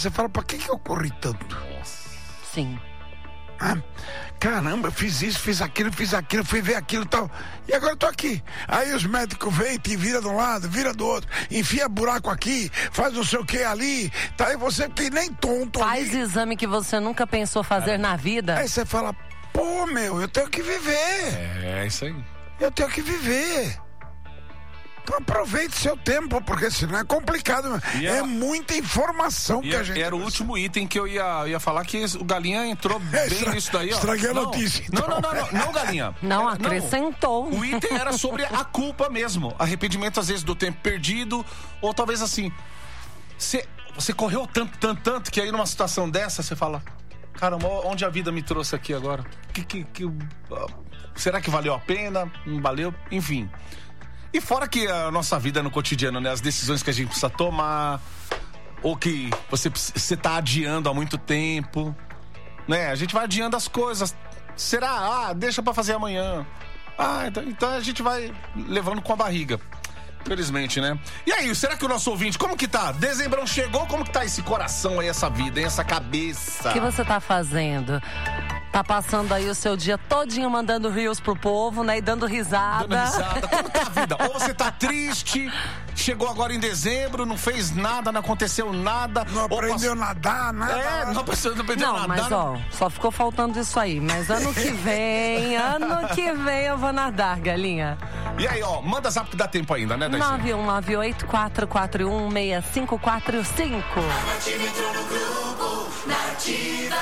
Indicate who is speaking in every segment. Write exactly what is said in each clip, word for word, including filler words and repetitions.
Speaker 1: você fala, pra que que eu corri tanto?
Speaker 2: Sim.
Speaker 1: Ah, caramba, fiz isso, fiz aquilo, fiz aquilo, fui ver aquilo e tal. E agora eu tô aqui. Aí os médicos vêm, te vira de um lado, vira do outro, enfia buraco aqui, faz não sei o que ali. Tá aí você que nem tonto.
Speaker 2: Faz
Speaker 1: ali.
Speaker 2: exame que você nunca pensou fazer é. na vida.
Speaker 1: Aí você fala, pô, meu, eu tenho que viver.
Speaker 3: É, isso aí.
Speaker 1: Eu tenho que viver. Então aproveite seu tempo, porque senão é complicado. É, é muita informação que a gente...
Speaker 3: Era o último item que eu ia, ia falar, que o Galinha entrou bem Estra... nisso daí, ó.
Speaker 1: Estraguei a
Speaker 3: não,
Speaker 1: notícia. Então.
Speaker 3: Não, não, não, não, não, Galinha.
Speaker 2: Não, acrescentou.
Speaker 3: Não. O item era sobre a culpa mesmo. Arrependimento, às vezes, do tempo perdido. Ou talvez assim, você, você correu tanto, tanto, tanto, que aí numa situação dessa, você fala, caramba, onde a vida me trouxe aqui agora? Que, que, que, uh, será que valeu a pena? Não valeu? Enfim... E fora que a nossa vida no cotidiano, né? As decisões que a gente precisa tomar, ou que você, você tá adiando há muito tempo, né? A gente vai adiando as coisas. Será? Ah, deixa pra fazer amanhã. Ah, então, então a gente vai levando com a barriga. Infelizmente, né? E aí, será que o nosso ouvinte, como que tá? Dezembrão chegou, como que tá esse coração aí, essa vida, hein? Essa cabeça?
Speaker 2: O que você tá fazendo? Tá passando aí o seu dia todinho mandando reels pro povo, né? E dando risada.
Speaker 3: Dando risada. Como tá a vida? Ou você tá triste, chegou agora em dezembro, não fez nada, não aconteceu nada.
Speaker 1: Não aprendeu a nadar, nada.
Speaker 3: É, não aprendeu, não aprendeu
Speaker 2: não,
Speaker 3: a nadar.
Speaker 2: Mas ó, só ficou faltando isso aí. Mas ano que vem, ano que vem eu vou nadar, Galinha.
Speaker 3: E aí, ó, manda zap que dá tempo ainda, né, Daisy?
Speaker 2: nove um nove oito quatro quatro um seis cinco quatro cinco.
Speaker 4: A Nativa entrou no grupo Nativa.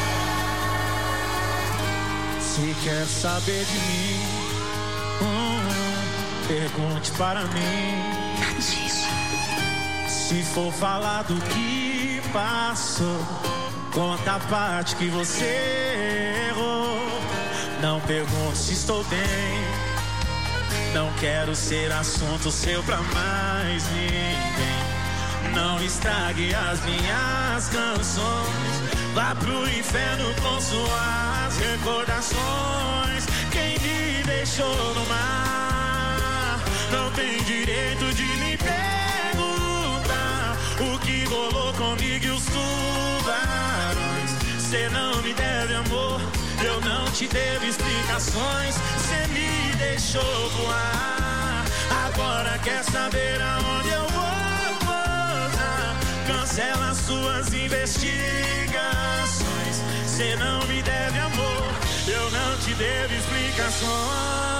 Speaker 5: Se quer saber de mim, hum, pergunte para mim. Se for falar do que passou, conta a parte que você errou. Não pergunte se estou bem, não quero ser assunto seu pra mais ninguém. Não estrague as minhas canções, vá pro inferno com suas recordações. Quem me deixou no mar não tem direito de me perguntar o que rolou comigo e os tubarões. Cê não me deve amor, eu não te devo explicações. Cê me deixou voar, agora quer saber aonde eu vou pousar. Cancela suas investigações. Cê não me deve amor, eu não te devo explicações.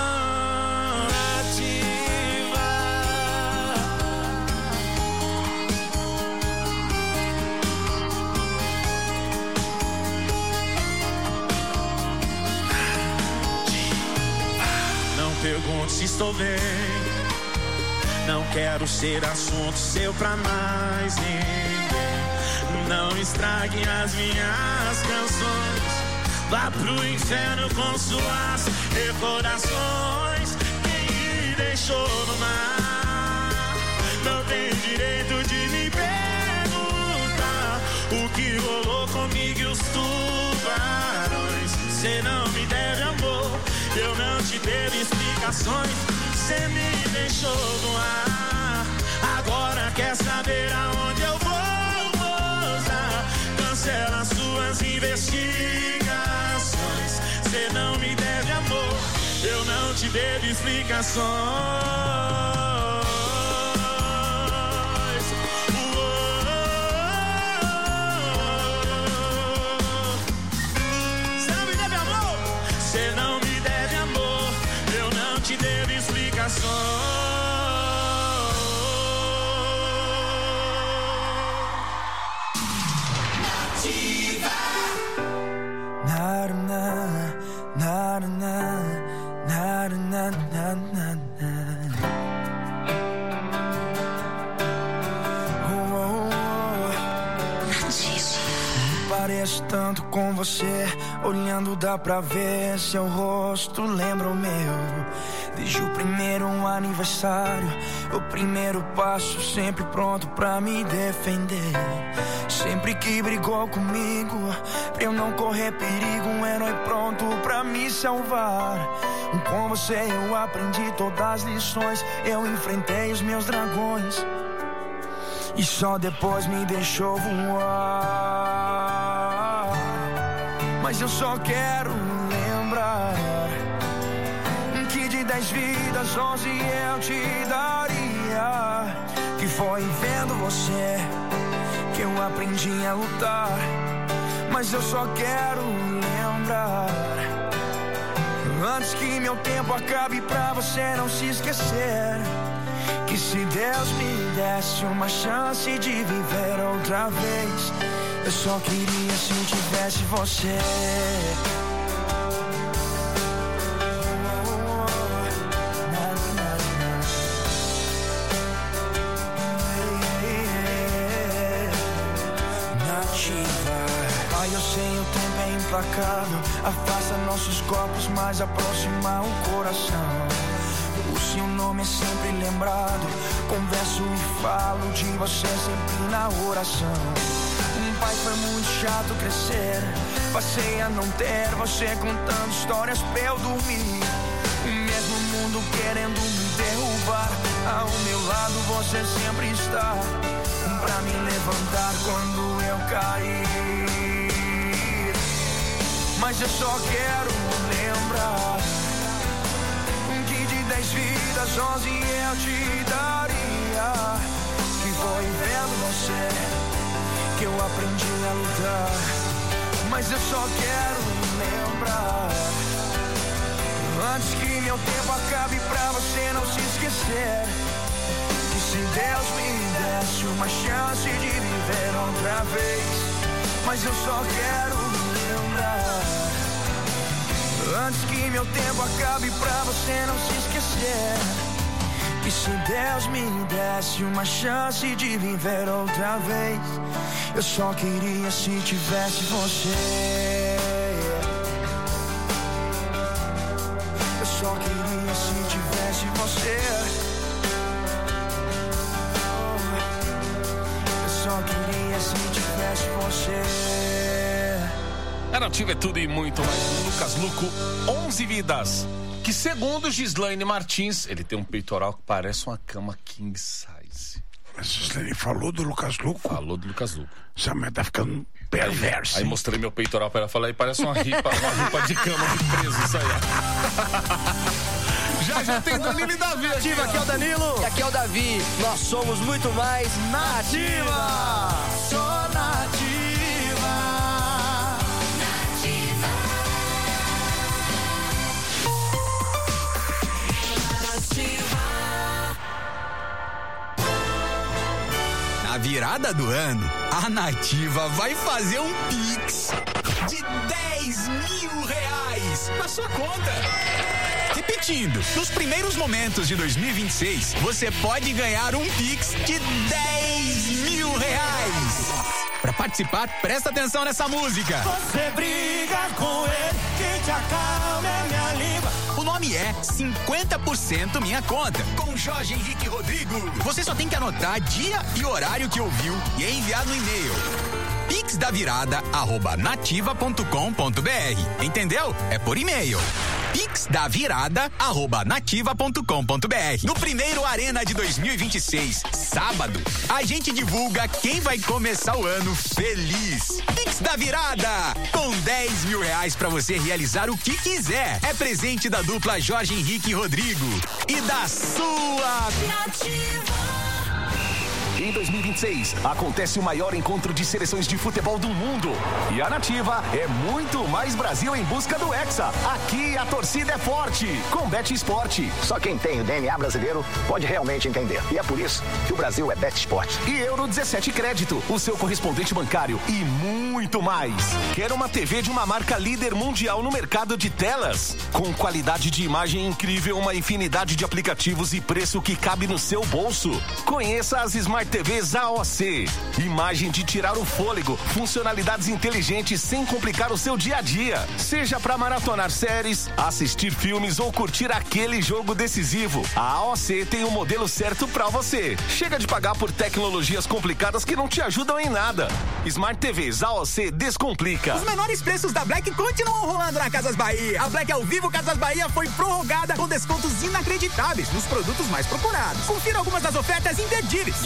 Speaker 5: Não pergunte se estou bem, não quero ser assunto seu pra mais ninguém. Não estrague as minhas canções, vá pro inferno com suas recordações. Quem me deixou no mar não tem direito de me perguntar o que rolou comigo e os tubarões. Cê não me deve amor, eu não te devo explicações. Cê me deixou no ar, agora quer saber aonde eu vou pousar. Cancela suas investigações. Cê não me deve amor, eu não te devo explicações.
Speaker 6: Pareço tanto com você, olhando dá pra ver seu rosto lembra o meu. Desde o primeiro aniversário, o primeiro passo, sempre pronto pra me defender. Sempre que brigou comigo, pra eu não correr perigo, um herói pronto pra me salvar. Com você eu aprendi todas as lições, eu enfrentei os meus dragões. e só depois me deixou voar. Mas eu só quero lembrar que de dez vidas, onze eu te daria. Que foi vendo você que eu aprendi a lutar. Mas eu só quero lembrar, antes que meu tempo acabe, pra você não se esquecer, que se Deus me desse uma chance de viver outra vez, eu só queria se tivesse você. Afasta nossos corpos, mas aproxima o coração. O seu nome é sempre lembrado. Converso e falo de você sempre na oração. Um pai foi muito chato crescer. Passei a não ter você contando histórias pra eu dormir. O mesmo mundo querendo me derrubar. Ao meu lado você sempre está, pra me levantar quando eu cair. Mas eu só quero lembrar que de dez vidas, onze eu te daria. Que foi vendo você que eu aprendi a lutar. Mas eu só quero lembrar, antes que meu tempo acabe, pra você não se esquecer, que se Deus me desse uma chance de viver outra vez. Mas eu só quero lembrar, antes que meu tempo acabe, pra você não se esquecer, que se Deus me desse uma chance de viver outra vez, eu só queria se tivesse você. Eu só queria se tivesse você. Eu só queria se tivesse você.
Speaker 3: A Nativa é tudo e muito mais. Lucas Luco, onze vidas. Que segundo Gislaine Martins, ele tem um peitoral que parece uma cama king size.
Speaker 1: Mas Gislaine falou do Lucas Luco?
Speaker 3: Falou do Lucas Luco.
Speaker 1: Essa mulher tá ficando perversa.
Speaker 3: Aí, aí mostrei meu peitoral pra ela falar, e parece uma ripa, uma roupa de cama de preso, isso aí. Já já tem Danilo e Davi.
Speaker 7: Nativa, aqui é o Danilo. E aqui é o Davi. Nós somos muito mais Nativa. Só Nativa.
Speaker 8: Na virada do ano, a Nativa vai fazer um Pix de dez mil reais na sua conta. Repetindo, nos primeiros momentos de dois mil e vinte e seis, você pode ganhar um Pix de dez mil reais. Para participar, presta atenção nessa música.
Speaker 5: Você briga com ele, que te acalma é minha língua.
Speaker 8: O nome é cinquenta por cento Minha Conta, com Jorge Henrique Rodrigo. Você só tem que anotar dia e horário que ouviu e é enviado no e-mail pixdavirada arroba nativa ponto com ponto br. Entendeu? É por e-mail. pixdavirada arroba nativa ponto com ponto br. No primeiro Arena de dois mil e vinte e seis, sábado, a gente divulga quem vai começar o ano feliz. Pix da Virada, com dez mil reais pra você realizar o que quiser. É presente da dupla Jorge Henrique e Rodrigo e da sua
Speaker 9: Nativa. Em dois mil e vinte e seis, acontece o maior encontro de seleções de futebol do mundo. E a Nativa é muito mais Brasil em busca do Hexa. Aqui a torcida é forte, com Bet Esporte.
Speaker 10: Só quem tem o D N A brasileiro pode realmente entender. E é por isso que o Brasil é Bet Esporte.
Speaker 9: E Euro dezessete Crédito, o seu correspondente bancário e muito mais. Quer uma T V de uma marca líder mundial no mercado de telas? Com qualidade de imagem incrível, uma infinidade de aplicativos e preço que cabe no seu bolso. Conheça as Smart T Vs A O C. Imagem de tirar o fôlego, funcionalidades inteligentes sem complicar o seu dia a dia. Seja para maratonar séries, assistir filmes ou curtir aquele jogo decisivo, a A O C tem o modelo certo para você. Chega de pagar por tecnologias complicadas que não te ajudam em nada. Smart T Vs A O C descomplica.
Speaker 8: Os menores preços da Black continuam rolando na Casas Bahia. A Black ao vivo Casas Bahia foi prorrogada com descontos inacreditáveis nos produtos mais procurados. Confira algumas das ofertas imperdíveis. Geladeira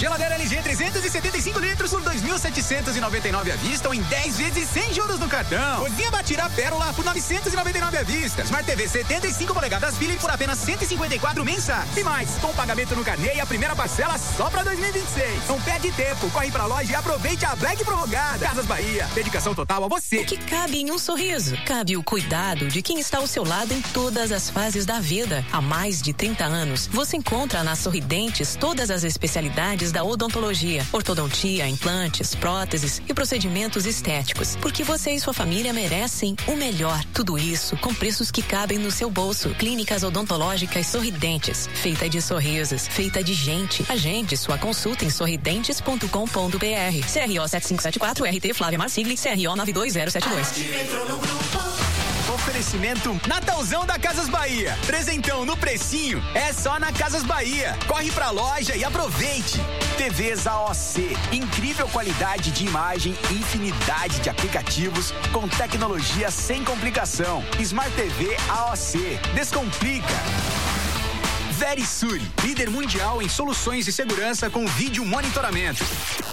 Speaker 8: L G trezentos e setenta e cinco litros por dois mil setecentos e noventa e nove à vista ou em dez vezes sem juros no cartão. Cozinha Batira Pérola por novecentos e noventa e nove à vista. Smart T V setenta e cinco polegadas Philips por apenas cento e cinquenta e quatro mensais. E mais, com pagamento no carnê e a primeira parcela só pra dois mil e vinte e seis. Não perde tempo, corre pra loja e aproveite a Black prorrogada. Casas Bahia, dedicação total a você.
Speaker 11: O que cabe em um sorriso? Cabe o cuidado de quem está ao seu lado em todas as fases da vida. Há mais de trinta anos, você encontra na Sorridentes todas as especialidades da odontologia, ortodontia, implantes, próteses e procedimentos estéticos. Porque você e sua família merecem o melhor. Tudo isso com preços que cabem no seu bolso. Clínicas odontológicas Sorridentes, feita de sorrisos, feita de gente. Agende sua consulta em sorridentes ponto com ponto br. C R O sete cinco sete quatro, R T Flávia Marsigli, C R O nove dois zero sete dois.
Speaker 8: Oferecimento Natalzão da Casas Bahia. Presentão no precinho é só na Casas Bahia. Corre pra loja e aproveite. T Vs A O C, incrível qualidade de imagem, infinidade de aplicativos com tecnologia sem complicação. Smart T V A O C, descomplica. Verisuri, líder mundial em soluções de segurança com vídeo monitoramento.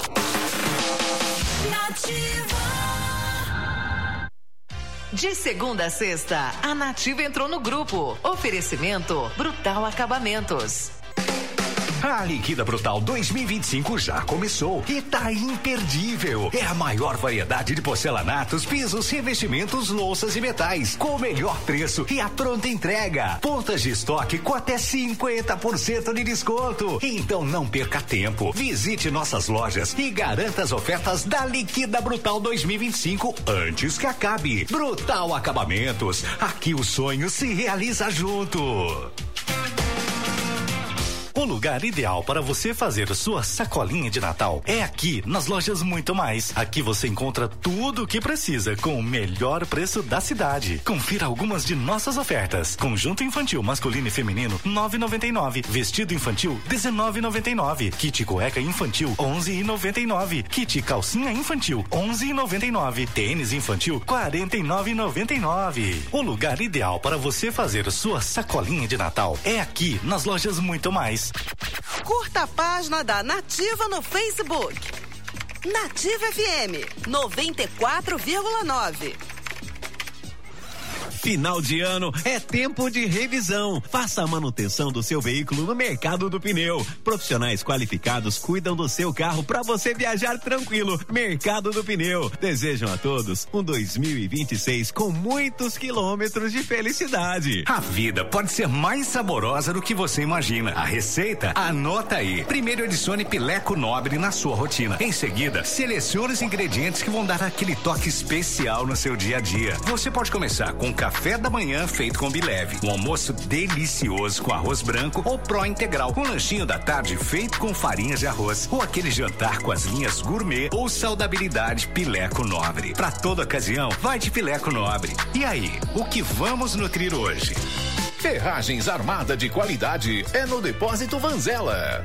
Speaker 12: De segunda a sexta, a Nativa entrou no grupo. Oferecimento Brutal Acabamentos.
Speaker 13: A Liquida Brutal dois mil e vinte e cinco já começou e tá imperdível. É a maior variedade de porcelanatos, pisos, revestimentos, louças e metais, com o melhor preço e a pronta entrega. Pontas de estoque com até cinquenta por cento de desconto. Então não perca tempo. Visite nossas lojas e garanta as ofertas da Liquida Brutal dois mil e vinte e cinco antes que acabe. Brutal Acabamentos. Aqui o sonho se realiza junto.
Speaker 14: O lugar ideal para você fazer sua sacolinha de Natal é aqui, nas lojas Muito Mais. Aqui você encontra tudo o que precisa com o melhor preço da cidade. Confira algumas de nossas ofertas. Conjunto infantil masculino e feminino nove reais e noventa e nove centavos. Vestido infantil dezenove reais e noventa e nove centavos. Kit cueca infantil onze reais e noventa e nove centavos. Kit calcinha infantil onze reais e noventa e nove centavos. Tênis infantil quarenta e nove reais e noventa e nove centavos. O lugar ideal para você fazer sua sacolinha de Natal é aqui, nas lojas Muito Mais.
Speaker 15: Curta a página da Nativa no Facebook. Nativa F M noventa e quatro vírgula nove.
Speaker 16: Final de ano é tempo de revisão. Faça a manutenção do seu veículo no Mercado do Pneu. Profissionais qualificados cuidam do seu carro para você viajar tranquilo. Mercado do Pneu. Desejam a todos um dois mil e vinte e seis com muitos quilômetros de felicidade.
Speaker 13: A vida pode ser mais saborosa do que você imagina. A receita? Anota aí. Primeiro adicione Pileco Nobre na sua rotina. Em seguida, selecione os ingredientes que vão dar aquele toque especial no seu dia a dia. Você pode começar com café Café da manhã feito com Bileve, um almoço delicioso com arroz branco ou pró integral, um lanchinho da tarde feito com farinhas de arroz, ou aquele jantar com as linhas gourmet ou saudabilidade Pileco Nobre. Para toda ocasião, vai de Pileco Nobre. E aí, o que vamos nutrir hoje?
Speaker 17: Ferragens Armada de qualidade é no Depósito Vanzella.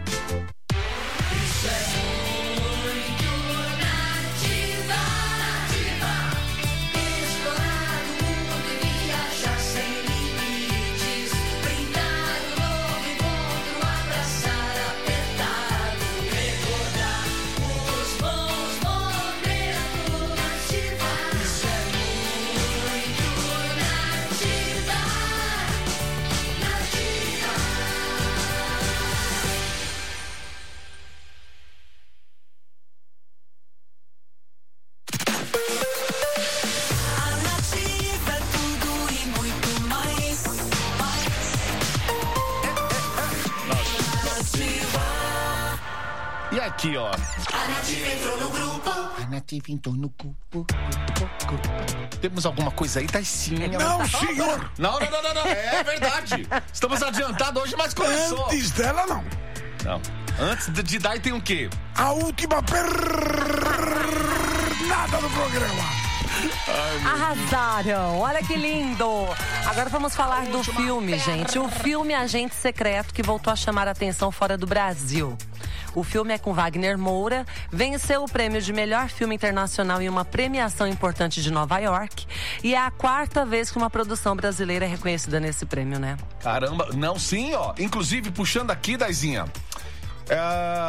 Speaker 3: E aqui, ó.
Speaker 4: A Nativa entrou no grupo.
Speaker 3: A Nativa entrou no grupo. Temos alguma coisa aí, Taicinha?
Speaker 1: Não, senhor.
Speaker 3: Não, não, não, não, não. É verdade. Estamos adiantados hoje, mas começou.
Speaker 1: Antes dela, não.
Speaker 3: Não. Antes de, de Dai tem o quê?
Speaker 1: A última pernada do programa.
Speaker 2: Arrasaram, olha que lindo. Agora vamos falar do filme, gente. O filme Agente Secreto, que voltou a chamar a atenção fora do Brasil. O filme é com Wagner Moura, venceu o prêmio de melhor filme internacional em uma premiação importante de Nova York. E é a quarta vez que uma produção brasileira é reconhecida nesse prêmio, né?
Speaker 3: Caramba, não, sim, ó. Inclusive, puxando aqui, Daizinha, é...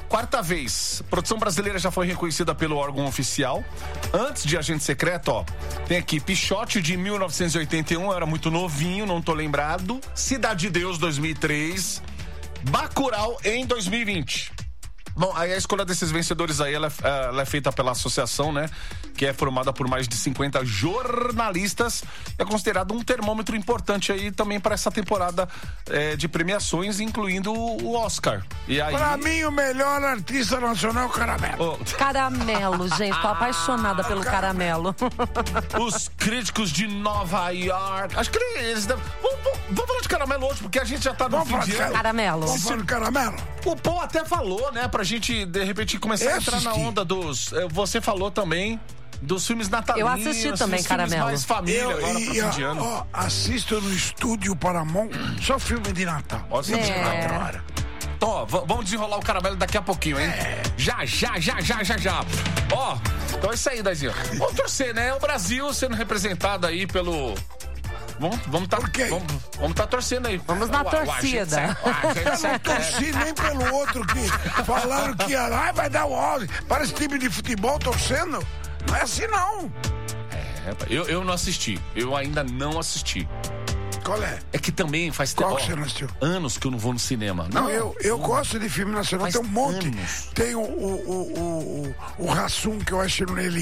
Speaker 3: quarta vez. A produção brasileira já foi reconhecida pelo órgão oficial. Antes de Agente Secreto, ó, tem aqui Pichote de mil novecentos e oitenta e um, eu era muito novinho, não tô lembrado. Cidade de Deus, dois mil e três. Bacurau em dois mil e vinte. Bom, aí a escolha desses vencedores aí, ela é, ela é feita pela associação, né? Que é formada por mais de cinquenta jornalistas. É considerado um termômetro importante aí também para essa temporada é, de premiações, incluindo o Oscar. E aí...
Speaker 1: Pra mim, o melhor artista nacional é o Caramelo.
Speaker 3: Oh.
Speaker 2: Caramelo, gente. Tô apaixonada pelo Caramelo.
Speaker 3: Os críticos de Nova York. Acho que eles devem... Vamos, vamos, vamos falar de Caramelo hoje, porque a gente já tá no
Speaker 1: vamos
Speaker 3: fim de ano.
Speaker 2: Caramelo.
Speaker 1: Vamos falar de Caramelo.
Speaker 3: O Paul até falou, né? Pra gente, de repente, começar
Speaker 1: Eu
Speaker 3: a entrar
Speaker 1: assisti.
Speaker 3: na onda dos... Você falou também dos filmes natalinos.
Speaker 2: Eu assisti também,
Speaker 3: os
Speaker 2: Caramelo.
Speaker 3: filmes mais família
Speaker 1: Eu,
Speaker 3: agora
Speaker 1: e,
Speaker 3: pro fim de ano.
Speaker 1: ó, assisto no estúdio Paramount só filme de Natal.
Speaker 3: Ó,
Speaker 1: vinte e quatro horas.
Speaker 3: Então, ó, v- vamos desenrolar o Caramelo daqui a pouquinho, hein?
Speaker 1: É.
Speaker 3: Já, já, já, já, já, já. Ó, então é isso aí, Dazinho. Vamos torcer, né? O Brasil sendo representado aí pelo... Vamos, vamos tá,
Speaker 1: Por quê?
Speaker 3: Vamos, vamos tá torcendo aí.
Speaker 2: Vamos na
Speaker 3: O- o- o agente
Speaker 2: torcida.
Speaker 3: secreto- o agente
Speaker 1: Eu não
Speaker 3: secreto.
Speaker 1: torci nem pelo outro que falaram que ia lá e vai dar o áudio. Parece time de futebol torcendo. Não é assim, não.
Speaker 3: É, eu, eu não assisti. Eu ainda não assisti.
Speaker 1: Qual é?
Speaker 3: É que também faz
Speaker 1: Qual
Speaker 3: tempo.
Speaker 1: que você não assistiu?
Speaker 3: Anos que eu não vou no cinema.
Speaker 1: Não, eu, eu gosto de filme nacional,
Speaker 3: Faz
Speaker 1: tem um monte.
Speaker 3: anos.
Speaker 1: Tem o, o, o, o, o Rassum, que eu acho ele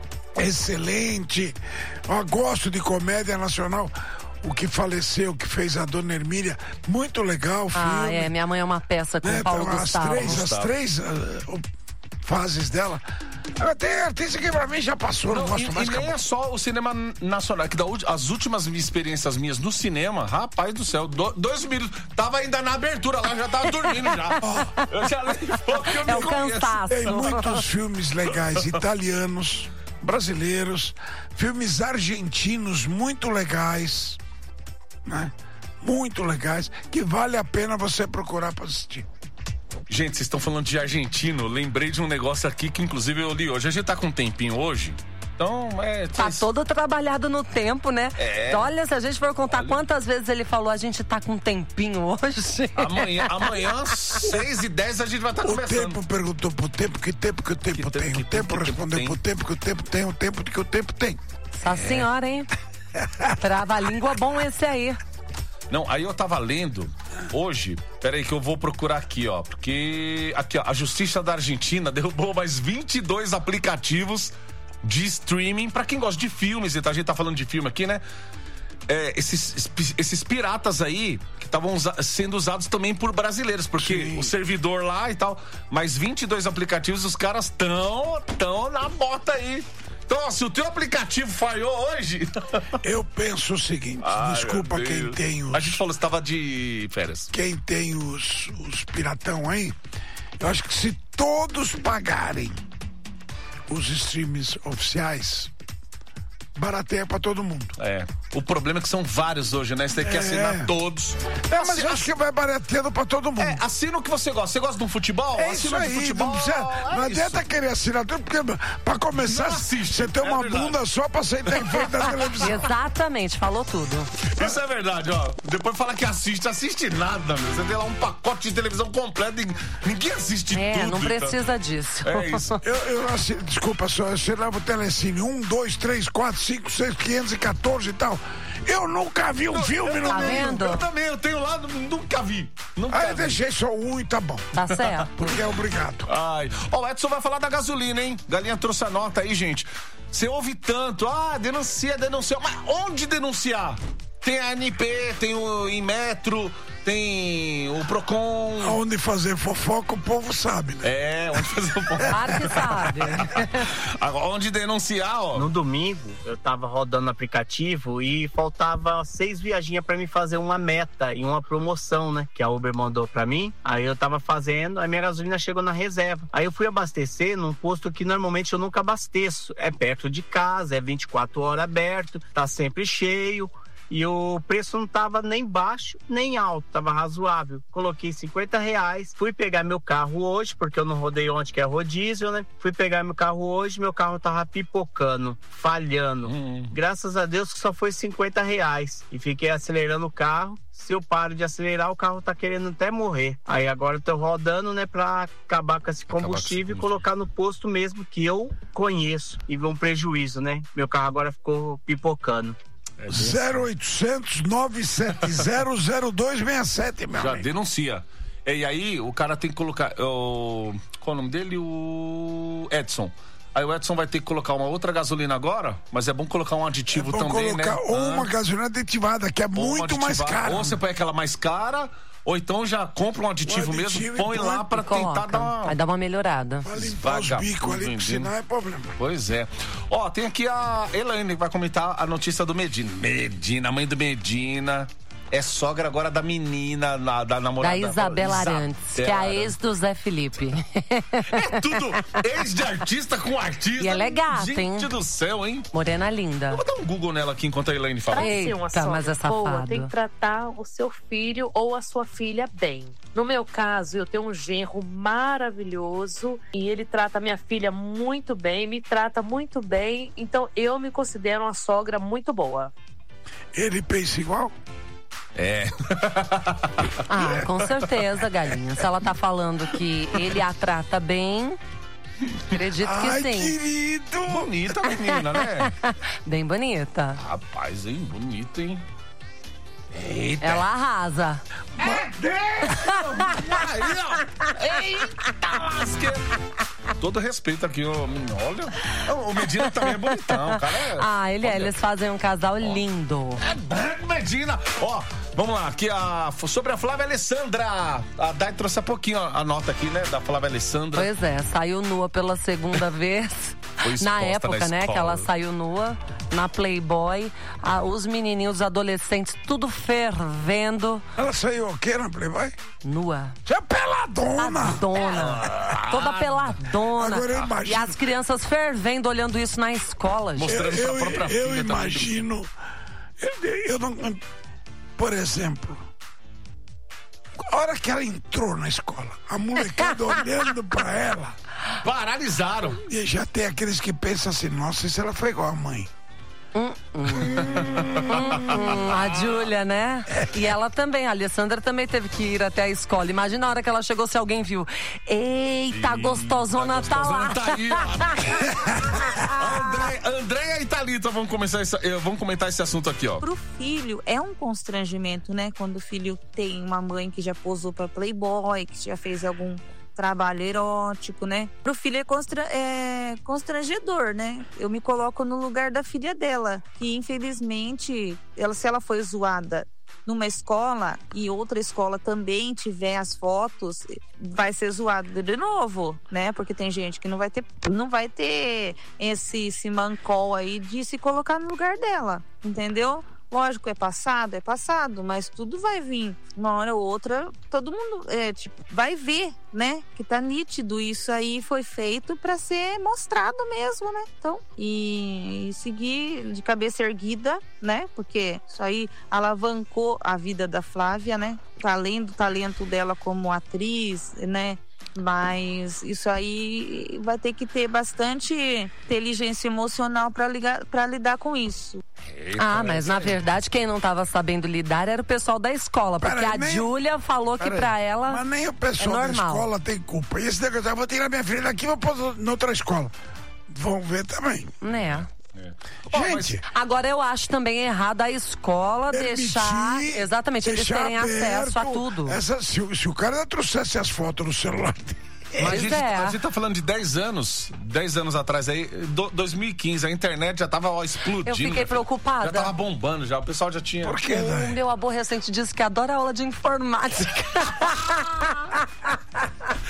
Speaker 1: excelente. Eu gosto de comédia nacional. O que faleceu, que fez a Dona Hermília, muito legal o filme.
Speaker 2: Ah, é. Minha mãe é uma peça com
Speaker 1: né?
Speaker 2: o Paulo
Speaker 1: Então, as
Speaker 2: Gustavo.
Speaker 1: três, as
Speaker 3: Gustavo.
Speaker 1: três uh, fases dela. Ela tem artista que pra mim já passou, não,
Speaker 3: Não,
Speaker 1: gosto
Speaker 3: e,
Speaker 1: mais.
Speaker 3: e nem
Speaker 1: acabou.
Speaker 3: é só o cinema nacional, é que da, ulti- as últimas minhas experiências minhas no cinema, rapaz do céu, do, dois minutos, tava ainda na abertura lá, já tava dormindo já. Eu já nem porque eu
Speaker 2: É
Speaker 3: me
Speaker 2: o
Speaker 3: conheço.
Speaker 2: cansaço.
Speaker 1: Tem muitos filmes legais italianos, brasileiros, filmes argentinos muito legais, né? Muito legais, que vale a pena você procurar pra assistir.
Speaker 3: Gente, vocês estão falando de argentino, lembrei de um negócio aqui que inclusive eu li hoje. A gente tá com um tempinho hoje, então é...
Speaker 2: Tá todo trabalhado no tempo, né?
Speaker 3: É.
Speaker 2: Olha, se a gente for contar quantas vezes ele falou, a gente tá com um tempinho hoje.
Speaker 3: Amanhã, amanhã, seis e dez, a gente vai estar
Speaker 1: O
Speaker 3: começando.
Speaker 1: tempo perguntou pro tempo, que tempo que o tempo
Speaker 3: Que
Speaker 1: tem.
Speaker 3: tempo,
Speaker 1: O
Speaker 3: que
Speaker 1: tempo
Speaker 3: tempo, que
Speaker 1: respondeu
Speaker 3: tempo
Speaker 1: pro tempo que o tempo tem, o tempo que o tempo tem.
Speaker 2: Essa senhora, hein? Trava a língua bom esse aí.
Speaker 3: Não, aí eu tava lendo hoje, peraí que eu vou procurar aqui, ó, porque aqui, ó, a Justiça da Argentina derrubou mais vinte e dois aplicativos de streaming, pra quem gosta de filmes, e tá, a gente tá falando de filme aqui, né? É, esses, esses piratas aí que estavam usa- sendo usados também por brasileiros, porque
Speaker 1: Sim.
Speaker 3: o servidor lá e tal, mais vinte e dois aplicativos, os caras tão, tão na bota aí. Então, ó, se o teu aplicativo falhou hoje...
Speaker 1: Eu penso o seguinte,
Speaker 3: Ai,
Speaker 1: desculpa
Speaker 3: meu
Speaker 1: quem
Speaker 3: Deus.
Speaker 1: tem os,
Speaker 3: A gente falou que estava de férias.
Speaker 1: quem tem os, os piratão aí, eu acho que se todos pagarem os streams oficiais, barateia pra todo mundo.
Speaker 3: É. O problema é que são vários hoje, né? Você tem que
Speaker 1: É.
Speaker 3: assinar todos.
Speaker 1: É, mas eu acho que vai barateando pra todo mundo.
Speaker 3: É, assina o que você gosta. Você gosta de um futebol?
Speaker 1: É isso
Speaker 3: Assina
Speaker 1: aí,
Speaker 3: de futebol.
Speaker 1: não, precisa, não
Speaker 3: é
Speaker 1: adianta
Speaker 3: isso.
Speaker 1: querer assinar tudo, porque pra começar,
Speaker 3: Não assiste,
Speaker 1: você tem
Speaker 3: é
Speaker 1: uma
Speaker 3: verdade.
Speaker 1: bunda só pra sentar em frente da televisão.
Speaker 2: Exatamente, falou tudo.
Speaker 3: Isso é verdade, ó. Depois fala que assiste, assiste nada, meu. Você tem lá um pacote de televisão completo e ninguém assiste
Speaker 2: É,
Speaker 3: tudo.
Speaker 2: não
Speaker 3: então.
Speaker 2: precisa disso.
Speaker 3: É isso.
Speaker 1: Eu, eu assim, desculpa, só, você leva o Telecine um, dois, três, quatro, cinco, seis, quinhentos e quatorze e tal. Eu nunca vi um filme no
Speaker 2: Tá
Speaker 1: meio.
Speaker 2: vendo?
Speaker 3: Eu também, eu tenho lá, nunca vi. Nunca
Speaker 1: Aí eu
Speaker 3: vi.
Speaker 1: deixei só um e tá bom.
Speaker 2: Tá certo.
Speaker 1: Porque é obrigado.
Speaker 3: Ai. Ó, o Edson vai falar da gasolina, hein? Galinha trouxe a nota aí, gente. Você ouve tanto, ah, denuncia, denuncia. Mas onde denunciar? Tem a A N P, tem o Inmetro, tem o Procon.
Speaker 1: Onde fazer fofoca, o povo sabe, né?
Speaker 3: É, onde fazer o
Speaker 2: Claro que sabe.
Speaker 3: Agora, onde denunciar, ó.
Speaker 18: No domingo, eu tava rodando o aplicativo e faltava seis viaginhas pra mim fazer uma meta e uma promoção, né? Que a Uber mandou pra mim. Aí eu tava fazendo, aí minha gasolina chegou na reserva. Aí eu fui abastecer num posto que normalmente eu nunca abasteço. É perto de casa, é vinte e quatro horas aberto, tá sempre cheio. E o preço não tava nem baixo, nem alto, tava razoável. Coloquei cinquenta reais, fui pegar meu carro hoje, porque eu não rodei ontem, que é rodízio, né? Fui pegar meu carro hoje, meu carro tava pipocando, falhando. Hum. Graças a Deus que só foi cinquenta reais. E fiquei acelerando o carro. Se eu paro de acelerar, o carro tá querendo até morrer. Aí agora eu tô rodando, né, pra acabar com esse combustível e colocar no posto mesmo que eu conheço. E ver um prejuízo, né? Meu carro agora ficou pipocando.
Speaker 1: É zero oitocentos, nove sete zero, zero dois seis sete, meu
Speaker 3: Já
Speaker 1: amigo.
Speaker 3: denuncia. E aí, o cara tem que colocar. O... Qual é o nome dele? O Edson. Aí o Edson vai ter que colocar uma outra gasolina agora, mas é bom colocar um aditivo
Speaker 1: é bom
Speaker 3: também,
Speaker 1: colocar
Speaker 3: né?
Speaker 1: Ou
Speaker 3: ah.
Speaker 1: uma gasolina aditivada, que é muito mais cara.
Speaker 3: Ou você põe aquela mais cara, ou então já compra um aditivo, um aditivo mesmo, põe lá pra tentar dar uma...
Speaker 2: Vai dar uma melhorada.
Speaker 1: Vai limpar os bicos ali, porque senão é problema.
Speaker 3: Pois é. Ó, tem aqui a Elaine que vai comentar a notícia do Medina. Medina, mãe do Medina... É sogra agora da menina, na, da namorada.
Speaker 2: Da Isabela Arantes, que é a ex do Zé Felipe.
Speaker 3: É tudo ex de artista com artista.
Speaker 2: E ela é gata,
Speaker 3: Gente
Speaker 2: hein?
Speaker 3: Gente do céu, hein?
Speaker 2: Morena linda.
Speaker 3: Eu vou dar um Google nela aqui enquanto a Elaine fala.
Speaker 19: Pra ser uma sogra
Speaker 2: mas é
Speaker 19: boa,
Speaker 2: safado.
Speaker 19: tem que tratar o seu filho ou a sua filha bem. No meu caso, eu tenho um genro maravilhoso e ele trata a minha filha muito bem, me trata muito bem, então eu me considero uma sogra muito boa.
Speaker 1: Ele pensa igual?
Speaker 3: É.
Speaker 2: Ah, com certeza, galinha. Se ela tá falando que ele a trata bem, acredito que
Speaker 1: Ai,
Speaker 2: sim.
Speaker 1: querido!
Speaker 3: Bonita a menina, né?
Speaker 2: Bem bonita.
Speaker 3: Rapaz, hein? Bonita, hein? Eita.
Speaker 2: Ela arrasa.
Speaker 3: Meu Deus! Aí, ó. Eita lasqueira. Todo respeito aqui, ó. Olha. O Medina também é bonitão, o cara é...
Speaker 2: Ah, ele é. Eles fazem um casal
Speaker 3: ó.
Speaker 2: lindo.
Speaker 3: É bom, Medina. Ó, vamos lá. Aqui a, sobre a Flávia Alessandra. A Dai trouxe há pouquinho a, a nota aqui, né? Da Flávia Alessandra.
Speaker 2: Pois é, saiu nua pela segunda vez. Na época,
Speaker 3: na
Speaker 2: né, que ela saiu nua, na Playboy, a, os menininhos, os adolescentes, tudo fervendo.
Speaker 1: Ela saiu o quê na Playboy?
Speaker 2: Nua.
Speaker 1: Você é peladona!
Speaker 2: Peladona.
Speaker 3: Ah.
Speaker 2: Toda peladona.
Speaker 1: Agora eu imagino.
Speaker 2: E as crianças fervendo, olhando isso na escola. Gente.
Speaker 3: Mostrando
Speaker 1: eu,
Speaker 3: pra própria
Speaker 1: eu,
Speaker 3: filha
Speaker 1: eu imagino. Eu, eu não. Por exemplo, a hora que ela entrou na escola, a molecada olhando pra ela.
Speaker 3: Paralisaram.
Speaker 1: E já tem aqueles que pensam assim, nossa, se ela foi igual a mãe.
Speaker 2: Hum, hum. hum, a Júlia, né? E ela também, a Alessandra também teve que ir até a escola. Imagina a hora que ela chegou, se alguém viu. Eita, a gostosona, tá lá.
Speaker 3: Tá aí, André, Andréia e Thalita vão, começar esse, vamos comentar esse assunto aqui, ó.
Speaker 20: Pro filho, é um constrangimento, né? Quando o filho tem uma mãe que já posou pra Playboy, que já fez algum trabalho erótico, né? Pro filho é, constra é constrangedor, né? Eu me coloco no lugar da filha dela, que infelizmente, ela, se ela foi zoada numa escola e outra escola também tiver as fotos, vai ser zoada de novo, né? Porque tem gente que não vai ter, não vai ter esse, esse mancol aí de se colocar no lugar dela, entendeu? Lógico, é passado, é passado, mas tudo vai vir. Uma hora ou outra, todo mundo é, tipo, vai ver, né? Que tá nítido. Isso aí foi feito pra ser mostrado mesmo, né? Então, e, e seguir de cabeça erguida, né? Porque isso aí alavancou a vida da Flávia, né? Além do talento dela como atriz, né? Mas isso aí vai ter que ter bastante inteligência emocional para ligar, para lidar com isso.
Speaker 2: Eita, ah, mas na verdade quem não estava sabendo lidar era o pessoal da escola, porque
Speaker 1: Pera,
Speaker 2: a
Speaker 1: nem,
Speaker 2: Júlia falou que para ela
Speaker 1: mas nem o pessoal
Speaker 2: é
Speaker 1: da escola tem culpa. E esse negócio, eu vou tirar minha filha daqui e vou pôr noutra escola. Vão ver também.
Speaker 2: Né?
Speaker 1: É.
Speaker 2: Gente, oh, agora eu acho também errado a escola deixar, exatamente,
Speaker 1: deixar
Speaker 2: eles terem acesso a tudo.
Speaker 1: Essa, se, se o cara trouxesse as fotos no celular
Speaker 3: Mas a gente, é. a gente tá falando de dez anos, dez anos atrás aí, do, dois mil e quinze, a internet já tava ó, explodindo.
Speaker 2: Eu fiquei preocupada.
Speaker 3: Já tava bombando, já, o pessoal já tinha...
Speaker 1: Por quê,
Speaker 2: O meu aborrecente disse que adora aula de informática.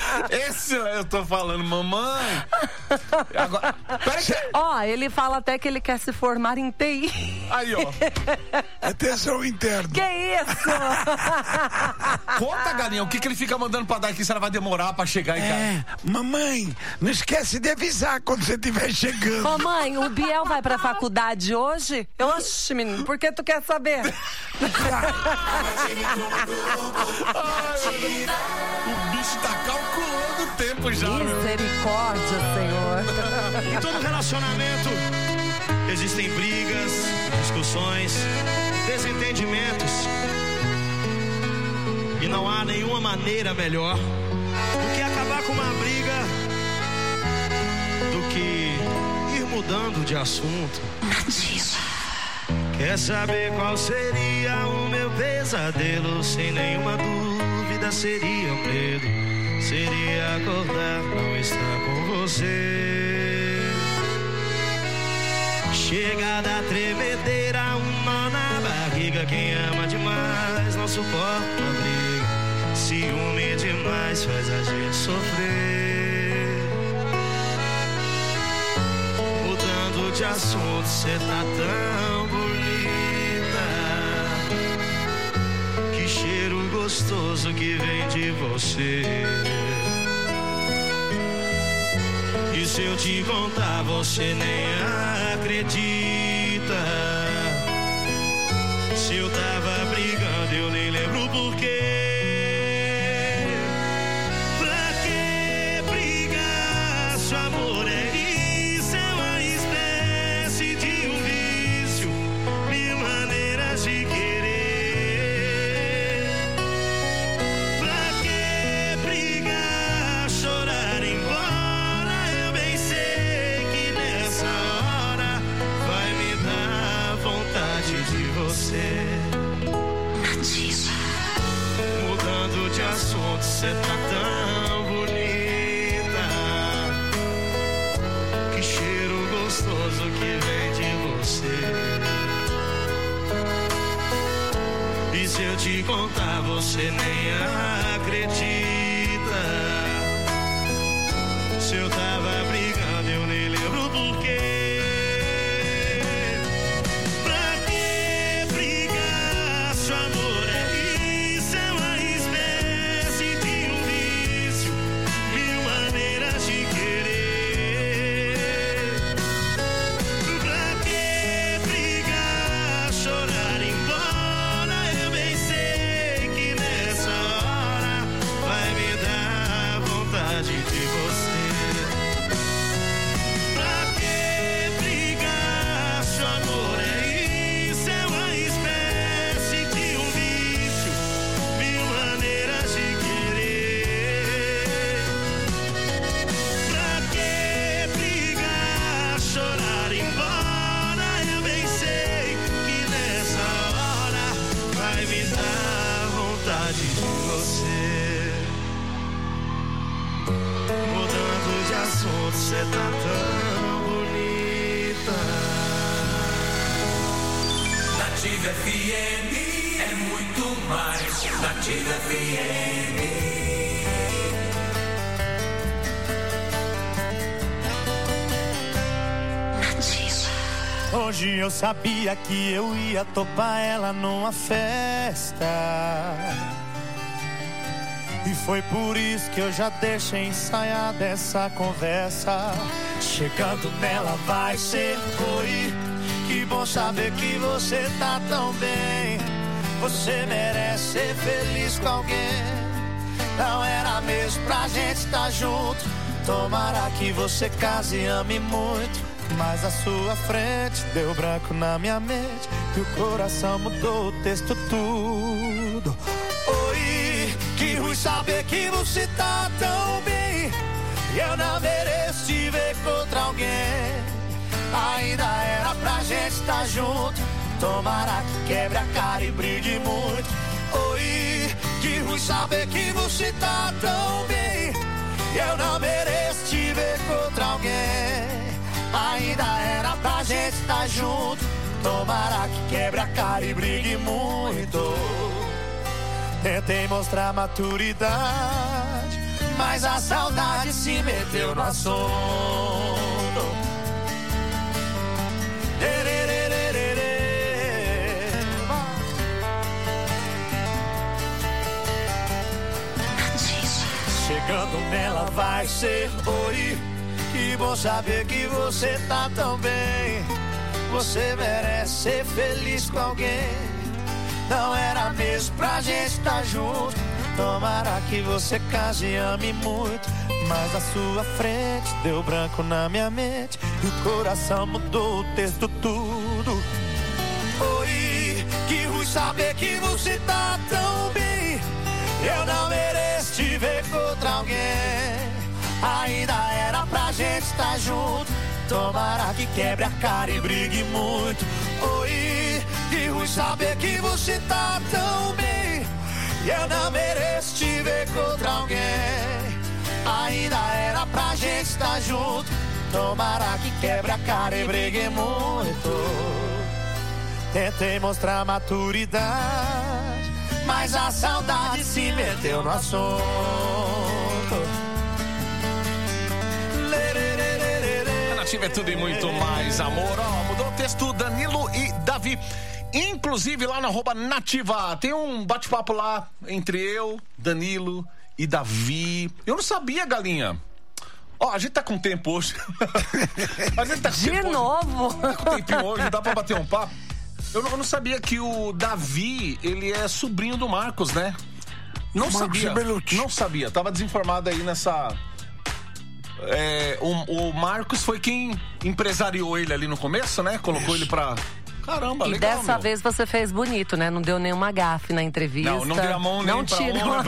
Speaker 3: Esse eu tô falando, mamãe. Agora, peraí que...
Speaker 2: Ó, ele fala até que ele quer se formar em T I.
Speaker 3: Aí, ó.
Speaker 1: É tesão interno.
Speaker 2: Que isso?
Speaker 3: Conta, galinha, o que, que ele fica mandando pra dar aqui, se ela vai demorar pra chegar em casa?
Speaker 1: É, mamãe, não esquece de avisar quando você estiver chegando.
Speaker 2: Mamãe, o Biel vai pra faculdade hoje? Eu, oxe, menino, por que tu quer saber?
Speaker 3: O bicho tá calculando o tempo já.
Speaker 2: Misericórdia, Senhor.
Speaker 5: Em todo relacionamento existem brigas, discussões, desentendimentos. E não há nenhuma maneira melhor do que acabar com uma briga, do que ir mudando de assunto.
Speaker 4: Nativa.
Speaker 5: Quer saber qual seria o meu pesadelo? Sem nenhuma dúvida seria o medo. Seria acordar, não estar com você. Chega da tremedeira, um nó na barriga. Quem ama demais não suporta a briga. Ciúme demais faz a gente sofrer. Mudando de assunto, cê tá tão bonita. Que cheiro gostoso que vem de você. E se eu te contar, você nem acredita. Se eu tava brigando, eu nem lembro porquê. Pra que brigar? Seu amor é isso, é uma espécie de um vício, mil maneiras de querer. Pra que brigar? Chorar embora? Eu bem sei que nessa hora vai me dar vontade de você. Mudando de assunto, cê tá tão bonita. Que cheiro gostoso que vem de você. E se eu te contar, você nem acredita. Se eu tava brigando, eu nem lembro porquê. Você tá tão bonita.
Speaker 4: Nativa F M é muito mais. Nativa F M. Nativa.
Speaker 5: Hoje eu sabia que eu ia topar ela numa festa. E foi por isso que eu já deixei ensaiada essa conversa. Chegando nela vai ser oi. Que bom saber que você tá tão bem. Você merece ser feliz com alguém. Não era mesmo pra gente estar junto. Tomara que você case e ame muito. Mas a sua frente deu branco na minha mente. E o coração mudou o texto tudo. Que ruim saber que você tá tão bem. E eu não mereço te ver contra alguém. Ainda era pra gente estar junto. Tomara que quebre a cara e brigue muito. Oi, que ruim saber que você tá tão bem. E eu não mereço te ver contra alguém. Ainda era pra gente estar junto. Tomara que quebre a cara e brigue muito. Tentei mostrar maturidade,
Speaker 6: mas a saudade se meteu no assunto. Chegando nela vai ser oi. Que bom saber que você tá tão bem. Você merece ser feliz com alguém. Não era mesmo pra gente tá junto. Tomara que você case e ame muito. Mas à sua frente deu branco na minha mente. E o coração mudou o texto tudo. Oi, que ruim saber que você tá tão bem. Eu não mereço te ver com outra alguém. Ainda era pra gente estar junto. Tomara que quebre a cara e brigue muito. Oi, que ruim saber que você tá tão bem. Eu não mereço te ver com outra alguém. Ainda era pra gente estar junto. Tomara que quebre a cara e brigue muito. Tentei mostrar maturidade, mas a saudade se meteu no assunto.
Speaker 3: A Nativa é tudo e muito mais amor. Ó, mudou o texto Danilo e Davi. Inclusive lá na arroba Nativa tem um bate-papo lá entre eu, Danilo e Davi. Eu não sabia, Galinha. Ó, a gente tá com tempo hoje. A gente tá com
Speaker 2: De
Speaker 3: tempo
Speaker 2: novo?
Speaker 3: Hoje. Tá com tempinho hoje, dá pra bater um papo. Eu não, eu não sabia que o Davi, ele é sobrinho do Marcos, né? Não
Speaker 1: Marcos
Speaker 3: sabia.
Speaker 1: Belucci.
Speaker 3: Não sabia. Tava desinformado aí nessa... É, o, o Marcos foi quem empresariou ele ali no começo, né? Colocou Isso. ele pra... Caramba,
Speaker 2: e
Speaker 3: legal,
Speaker 2: dessa
Speaker 3: meu.
Speaker 2: vez você fez bonito, né? Não deu nenhuma gafe na entrevista.
Speaker 3: Não, não deu a mão nem
Speaker 2: não
Speaker 3: pra
Speaker 2: tira
Speaker 3: uma.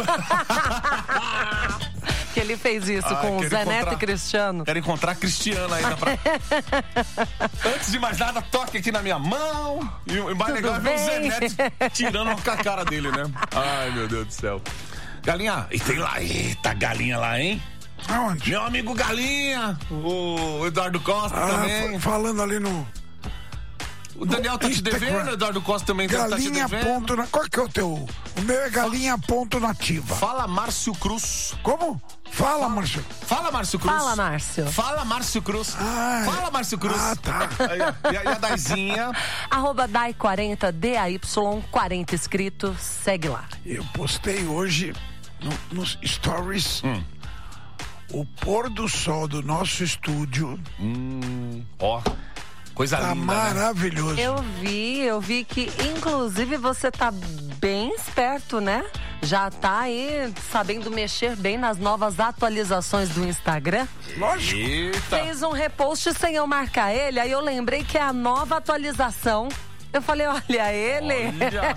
Speaker 2: Que ele fez isso
Speaker 3: Ah,
Speaker 2: com o Zé
Speaker 3: encontrar...
Speaker 2: Neto e Cristiano.
Speaker 3: Quero encontrar a Cristiana ainda pra... Antes de mais nada, toque aqui na minha mão. E o mais legal é ver o Zé Neto tirando com a cara dele, né? Ai, meu Deus do céu. Galinha, e tem lá, eita, Galinha lá, hein?
Speaker 1: Aonde?
Speaker 3: Meu amigo Galinha, o Eduardo Costa
Speaker 1: ah,
Speaker 3: também.
Speaker 1: Falando ali no...
Speaker 3: O Daniel tá te devendo, o Eduardo Costa também tá te
Speaker 1: Galinha
Speaker 3: devendo.
Speaker 1: ponto na... Qual que é o teu? O meu é galinha ponto nativa.
Speaker 3: Fala Márcio Cruz.
Speaker 1: Como? Fala, Márcio.
Speaker 3: Fala, Márcio Cruz.
Speaker 2: Fala, Márcio.
Speaker 3: Fala, Márcio Cruz.
Speaker 1: Ai.
Speaker 3: Fala, Márcio Cruz.
Speaker 1: Ah, tá.
Speaker 3: E a, e a Daizinha?
Speaker 2: Arroba Dai quarenta, D A Y quarenta escrito, segue lá.
Speaker 1: Eu postei hoje no, nos stories
Speaker 3: hum.
Speaker 1: o pôr do sol do nosso estúdio.
Speaker 3: Hum, ó. Coisa
Speaker 1: tá
Speaker 3: linda,
Speaker 1: maravilhoso.
Speaker 2: Né? Eu vi, eu vi que inclusive você tá bem esperto, né? Já tá aí sabendo mexer bem nas novas atualizações do Instagram.
Speaker 1: Lógico.
Speaker 3: Eita.
Speaker 2: Fez um repost sem eu marcar ele, aí eu lembrei que é a nova atualização. Eu falei, olha ele.
Speaker 3: Olha.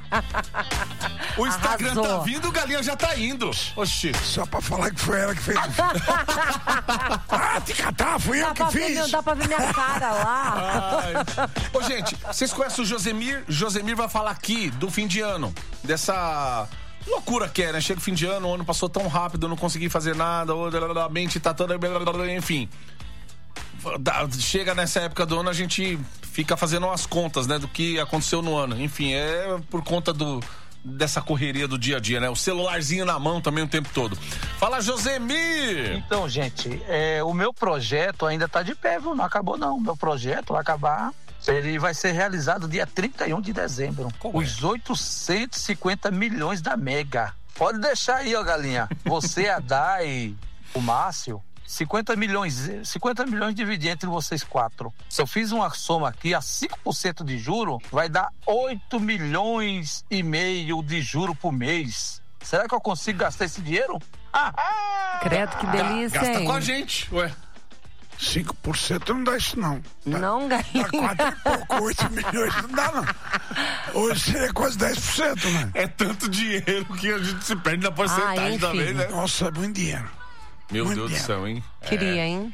Speaker 3: O Instagram
Speaker 2: Arrasou.
Speaker 3: tá vindo, o Galinha já tá indo. Oxi.
Speaker 1: Só pra falar que foi ela que fez. Ah, te catar, fui
Speaker 2: dá
Speaker 1: eu que
Speaker 2: ver,
Speaker 1: fiz.
Speaker 2: Não dá pra ver minha cara lá.
Speaker 3: Ai. Ô, gente, vocês conhecem o Josemir? Josemir vai falar aqui do fim de ano. Dessa... loucura que é, né? Chega o fim de ano, o ano passou tão rápido, eu não consegui fazer nada, a mente tá toda... Enfim. Chega nessa época do ano, a gente fica fazendo as contas, né? Do que aconteceu no ano. Enfim, é por conta do... dessa correria do dia a dia, né? O celularzinho na mão também o tempo todo. Fala, Josemir!
Speaker 21: Então, gente, é, o meu projeto ainda tá de pé, viu? Não acabou, não. O meu projeto vai acabar... Ele vai ser realizado dia trinta e um de dezembro. Como Os é? oitocentos e cinquenta milhões da Mega. Pode deixar aí, ó, Galinha. Você, a Dai, o Márcio, cinquenta milhões, cinquenta milhões dividido entre vocês quatro. Se eu fiz uma soma aqui, a cinco por cento de juro, vai dar oito milhões e meio de juro por mês. Será que eu consigo gastar esse dinheiro? Ah,
Speaker 2: credo, que delícia,
Speaker 3: Gasta
Speaker 2: hein?
Speaker 3: com a gente, ué.
Speaker 1: cinco por cento não dá isso, não. Dá,
Speaker 2: não, Galinha.
Speaker 1: Dá quatro e pouco, oito milhões não dá, não. Hoje seria quase dez por cento, né?
Speaker 3: É tanto dinheiro que a gente se perde na porcentagem
Speaker 2: ah,
Speaker 3: também, né?
Speaker 1: Nossa, é muito dinheiro.
Speaker 3: Meu
Speaker 1: muito
Speaker 3: Deus
Speaker 1: dinheiro.
Speaker 3: do céu, hein?
Speaker 2: Queria,
Speaker 3: é.
Speaker 2: hein?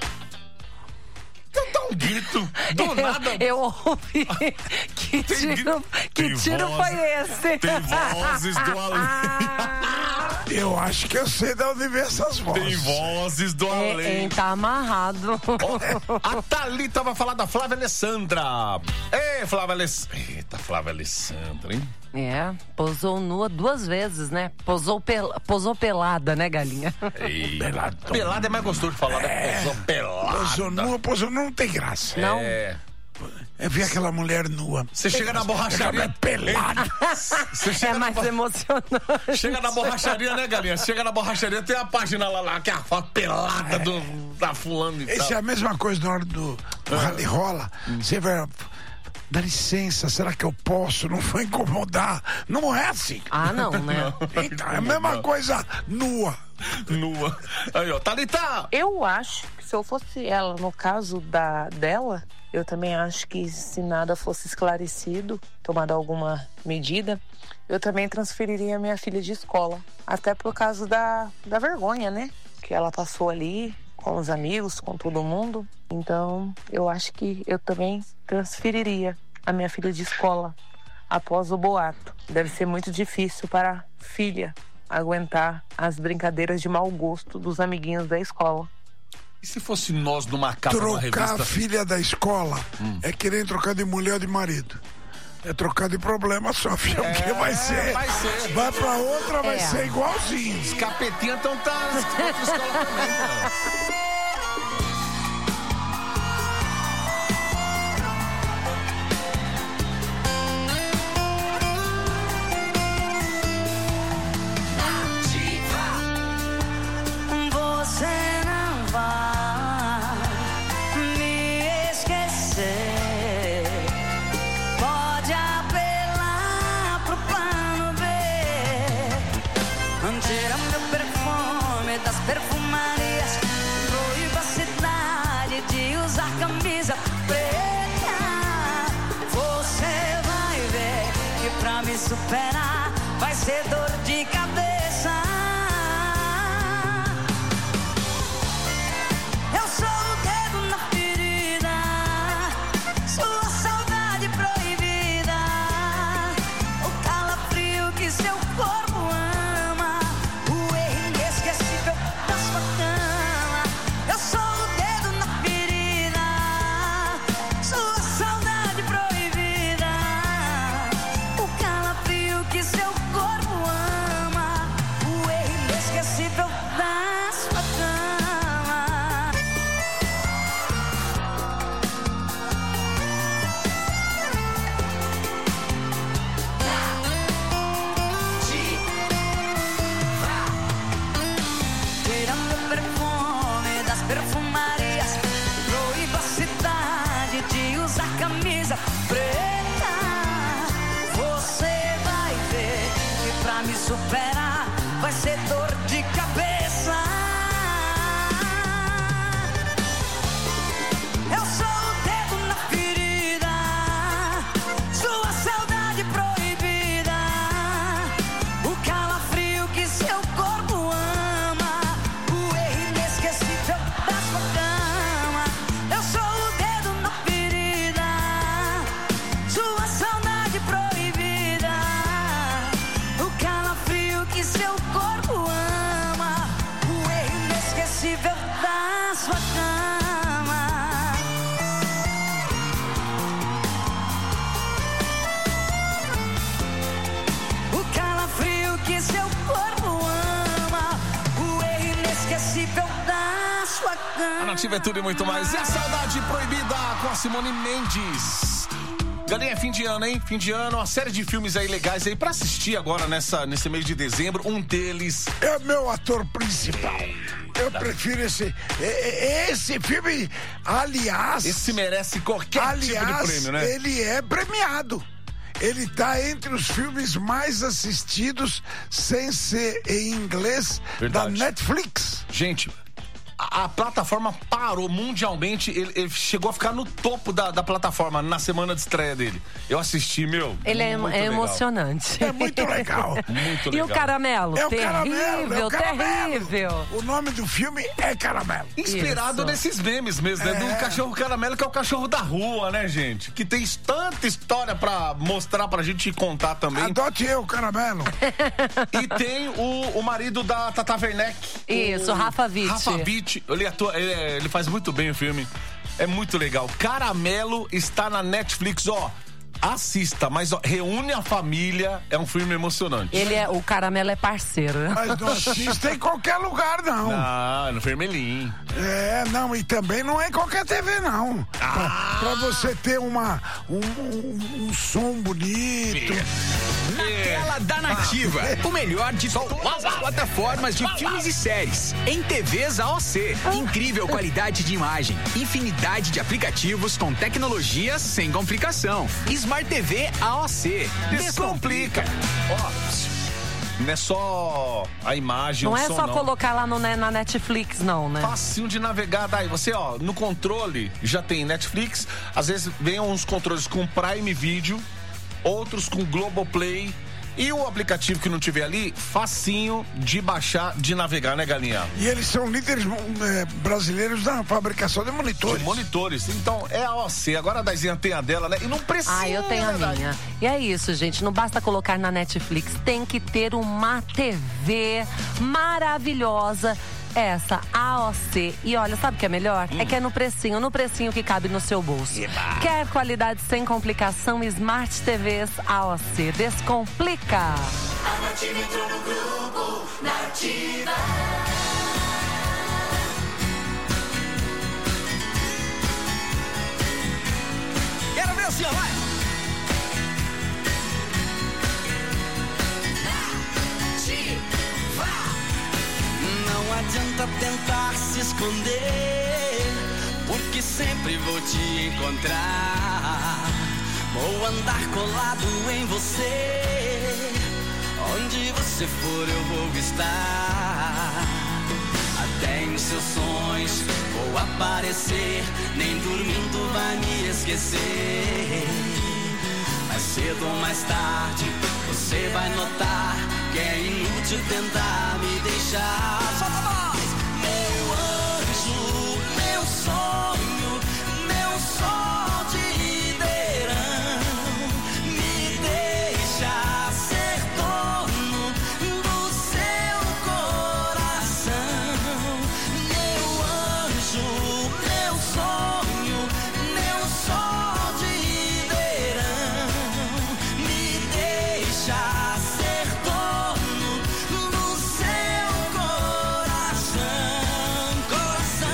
Speaker 3: Dá um grito, do
Speaker 2: eu,
Speaker 3: nada.
Speaker 2: Eu ouvi. Que tiro, que tiro
Speaker 3: voz,
Speaker 2: foi esse?
Speaker 3: Tem vozes do além.
Speaker 1: Eu acho que eu sei de onde vem essas vozes.
Speaker 3: Tem vozes do
Speaker 2: É,
Speaker 3: além.
Speaker 2: hein, tá amarrado.
Speaker 3: A Thalita vai falar da Flávia Alessandra. Ei, Flávia Alessandra. Eita, Flávia Alessandra, hein?
Speaker 2: É, posou nua duas vezes, né? Posou, pel... posou pelada, né, galinha?
Speaker 3: Ei, pelada. Pelada é mais gostoso de falar, né? Posou pelada.
Speaker 1: Posou nua, posou nua, não tem graça.
Speaker 2: Não.
Speaker 3: É.
Speaker 1: É ver aquela mulher nua.
Speaker 3: Você chega na borracharia.
Speaker 1: É pelada.
Speaker 3: Você chega
Speaker 2: É mais
Speaker 3: na...
Speaker 2: emocionante.
Speaker 3: Chega na borracharia, né, galinha? Chega na borracharia, tem a página lá, lá que é a foto pelada do, da fulano e tal.
Speaker 1: Isso é a mesma coisa na hora do, do rally rola. Você vai... Dá licença, será que eu posso? Não vou incomodar. Não é assim.
Speaker 2: Ah, não, né?
Speaker 1: Então, é a mesma coisa nua.
Speaker 3: Nua. Aí, ó, Thalita!
Speaker 19: Eu acho que se eu fosse ela, no caso da, dela, eu também acho que se nada fosse esclarecido, tomado alguma medida, eu também transferiria minha filha de escola. Até por causa da, da vergonha, né? Que ela passou ali com os amigos, com todo mundo. Então, eu acho que eu também transferiria a minha filha de escola após o boato. Deve ser muito difícil para a filha aguentar as brincadeiras de mau gosto dos amiguinhos da escola.
Speaker 3: E se fosse nós numa capa, numa
Speaker 1: Trocar
Speaker 3: revista?
Speaker 1: a filha da escola hum. é querer trocar de mulher ou de marido. É trocar de problema só, filho.
Speaker 3: É,
Speaker 1: Porque vai ser.
Speaker 3: vai ser.
Speaker 1: Vai pra outra, vai
Speaker 2: É.
Speaker 1: ser igualzinho.
Speaker 3: Os capetinhos estão tá na outra escola também, cara.
Speaker 7: Você não vai me esquecer. Pode apelar pro plano B. Tira meu perfume das perfumarias. Proíba a cidade de usar camisa preta. Você vai ver que pra me superar vai ser dor de cabeça. Eu sou o dedo na ferida, sua saudade proibida, o calafrio que seu corpo ama, o erro inesquecível da sua cama. Eu sou o dedo na ferida, sua saudade proibida, o calafrio que seu corpo ama, o erro inesquecível da sua cama. Tirando o perfume das perfumarias, proíba a cidade de usar camisa preta. Você vai ver que pra me superar vai ser dor de cabeça. Eu sou o dedo na ferida, sua saudade proibida, o calafrio que seu corpo ama, o erro inesquecível da sua cama. Eu sou o dedo na ferida, sua saudade proibida, o calafrio que seu corpo ama, o erro inesquecível da sua cama. O calafrio que seu corpo ama, o erro inesquecível da sua
Speaker 3: A
Speaker 7: cama.
Speaker 3: Nativa é tudo e muito mais. E a Saudade Proibida com a Simone Mendes. Galinha, é fim de ano, hein? Fim de ano, uma série de filmes aí legais aí pra assistir agora nessa, nesse mês de dezembro. Um deles...
Speaker 1: É o meu ator principal. Eu prefiro esse. Esse filme, aliás.
Speaker 3: Esse merece qualquer
Speaker 1: aliás,
Speaker 3: tipo de prêmio, né?
Speaker 1: Ele é premiado. Ele tá entre os filmes mais assistidos, sem ser em inglês,
Speaker 3: Verdade.
Speaker 1: da Netflix.
Speaker 3: Gente, a, a plataforma parou mundialmente. Ele, ele chegou a ficar no topo da, da plataforma na semana de estreia dele. Eu assisti, meu.
Speaker 2: Ele é, é emocionante.
Speaker 1: É muito legal.
Speaker 3: Muito legal.
Speaker 2: E o caramelo?
Speaker 1: É o
Speaker 2: terrível,
Speaker 1: caramelo, é o caramelo.
Speaker 2: terrível.
Speaker 1: O nome do filme é Caramelo.
Speaker 3: Inspirado
Speaker 2: Isso.
Speaker 3: nesses memes mesmo, né?
Speaker 1: É.
Speaker 3: Do cachorro caramelo, que é o cachorro da rua, né, gente? Que tem tanta história pra mostrar pra gente contar também.
Speaker 1: Adote eu, Caramelo.
Speaker 3: E tem o, o marido da Tata Werneck.
Speaker 2: Isso,
Speaker 3: o
Speaker 2: Rafa Witt.
Speaker 3: Rafa Witt. Ele, atua, ele, ele faz muito bem o filme. É muito legal. Caramelo está na Netflix, ó. Assista, mas ó, reúne a família. É um filme emocionante.
Speaker 2: Ele é, o Caramelo é parceiro.
Speaker 1: Mas não assista em qualquer lugar, não.
Speaker 3: Não, no Vermelhinho.
Speaker 1: É, não, e também não é em qualquer T V, não.
Speaker 3: Ah.
Speaker 1: Pra, pra você ter uma, um, um, um som bonito.
Speaker 8: Na tela da Nativa, o melhor de todas as plataformas de filmes e séries. Em T Vs A O C. Incrível qualidade de imagem. Infinidade de aplicativos com tecnologia sem complicação. Smart T V A O C. Descomplica.
Speaker 3: Ó, não é só a imagem,
Speaker 2: Não
Speaker 3: o
Speaker 2: é
Speaker 3: som,
Speaker 2: só
Speaker 3: não.
Speaker 2: colocar lá no, né, na Netflix, não, né?
Speaker 3: Facinho de navegar, daí você, ó, no controle já tem Netflix, às vezes vem uns controles com Prime Video, outros com Globoplay, e o aplicativo que não tiver ali, facinho de baixar, de navegar, né, Galinha?
Speaker 1: E eles são líderes é, brasileiros na fabricação de monitores.
Speaker 3: De monitores. Então, é a O C. Agora a Daizinha tem a dela, né? E não precisa.
Speaker 2: Ah, eu tenho a
Speaker 3: né,
Speaker 2: minha. E é isso, gente. Não basta colocar na Netflix. Tem que ter uma T V maravilhosa. Essa, A O C. E olha, sabe o que é melhor?
Speaker 3: Hum.
Speaker 2: É que é no precinho, no precinho que cabe no seu bolso.
Speaker 3: Eba.
Speaker 2: Quer qualidade sem complicação? Smart T Vs A O C. Descomplica.
Speaker 4: A Nativa entrou no grupo, Nativa.
Speaker 8: Quero ver assim, ó, vai.
Speaker 7: Não adianta tentar se esconder, porque sempre vou te encontrar. Vou andar colado em você, onde você for eu vou estar. Até em seus sonhos vou aparecer, nem dormindo vai me esquecer. Mais cedo ou mais tarde você vai notar que é inútil tentar me deixar. Solta a voz! Meu anjo, meu sonho, meu sol de verão, me deixa ser dono do seu coração. Meu anjo, meu sonho, meu sol de verão, me deixa ser dono do seu coração, coração.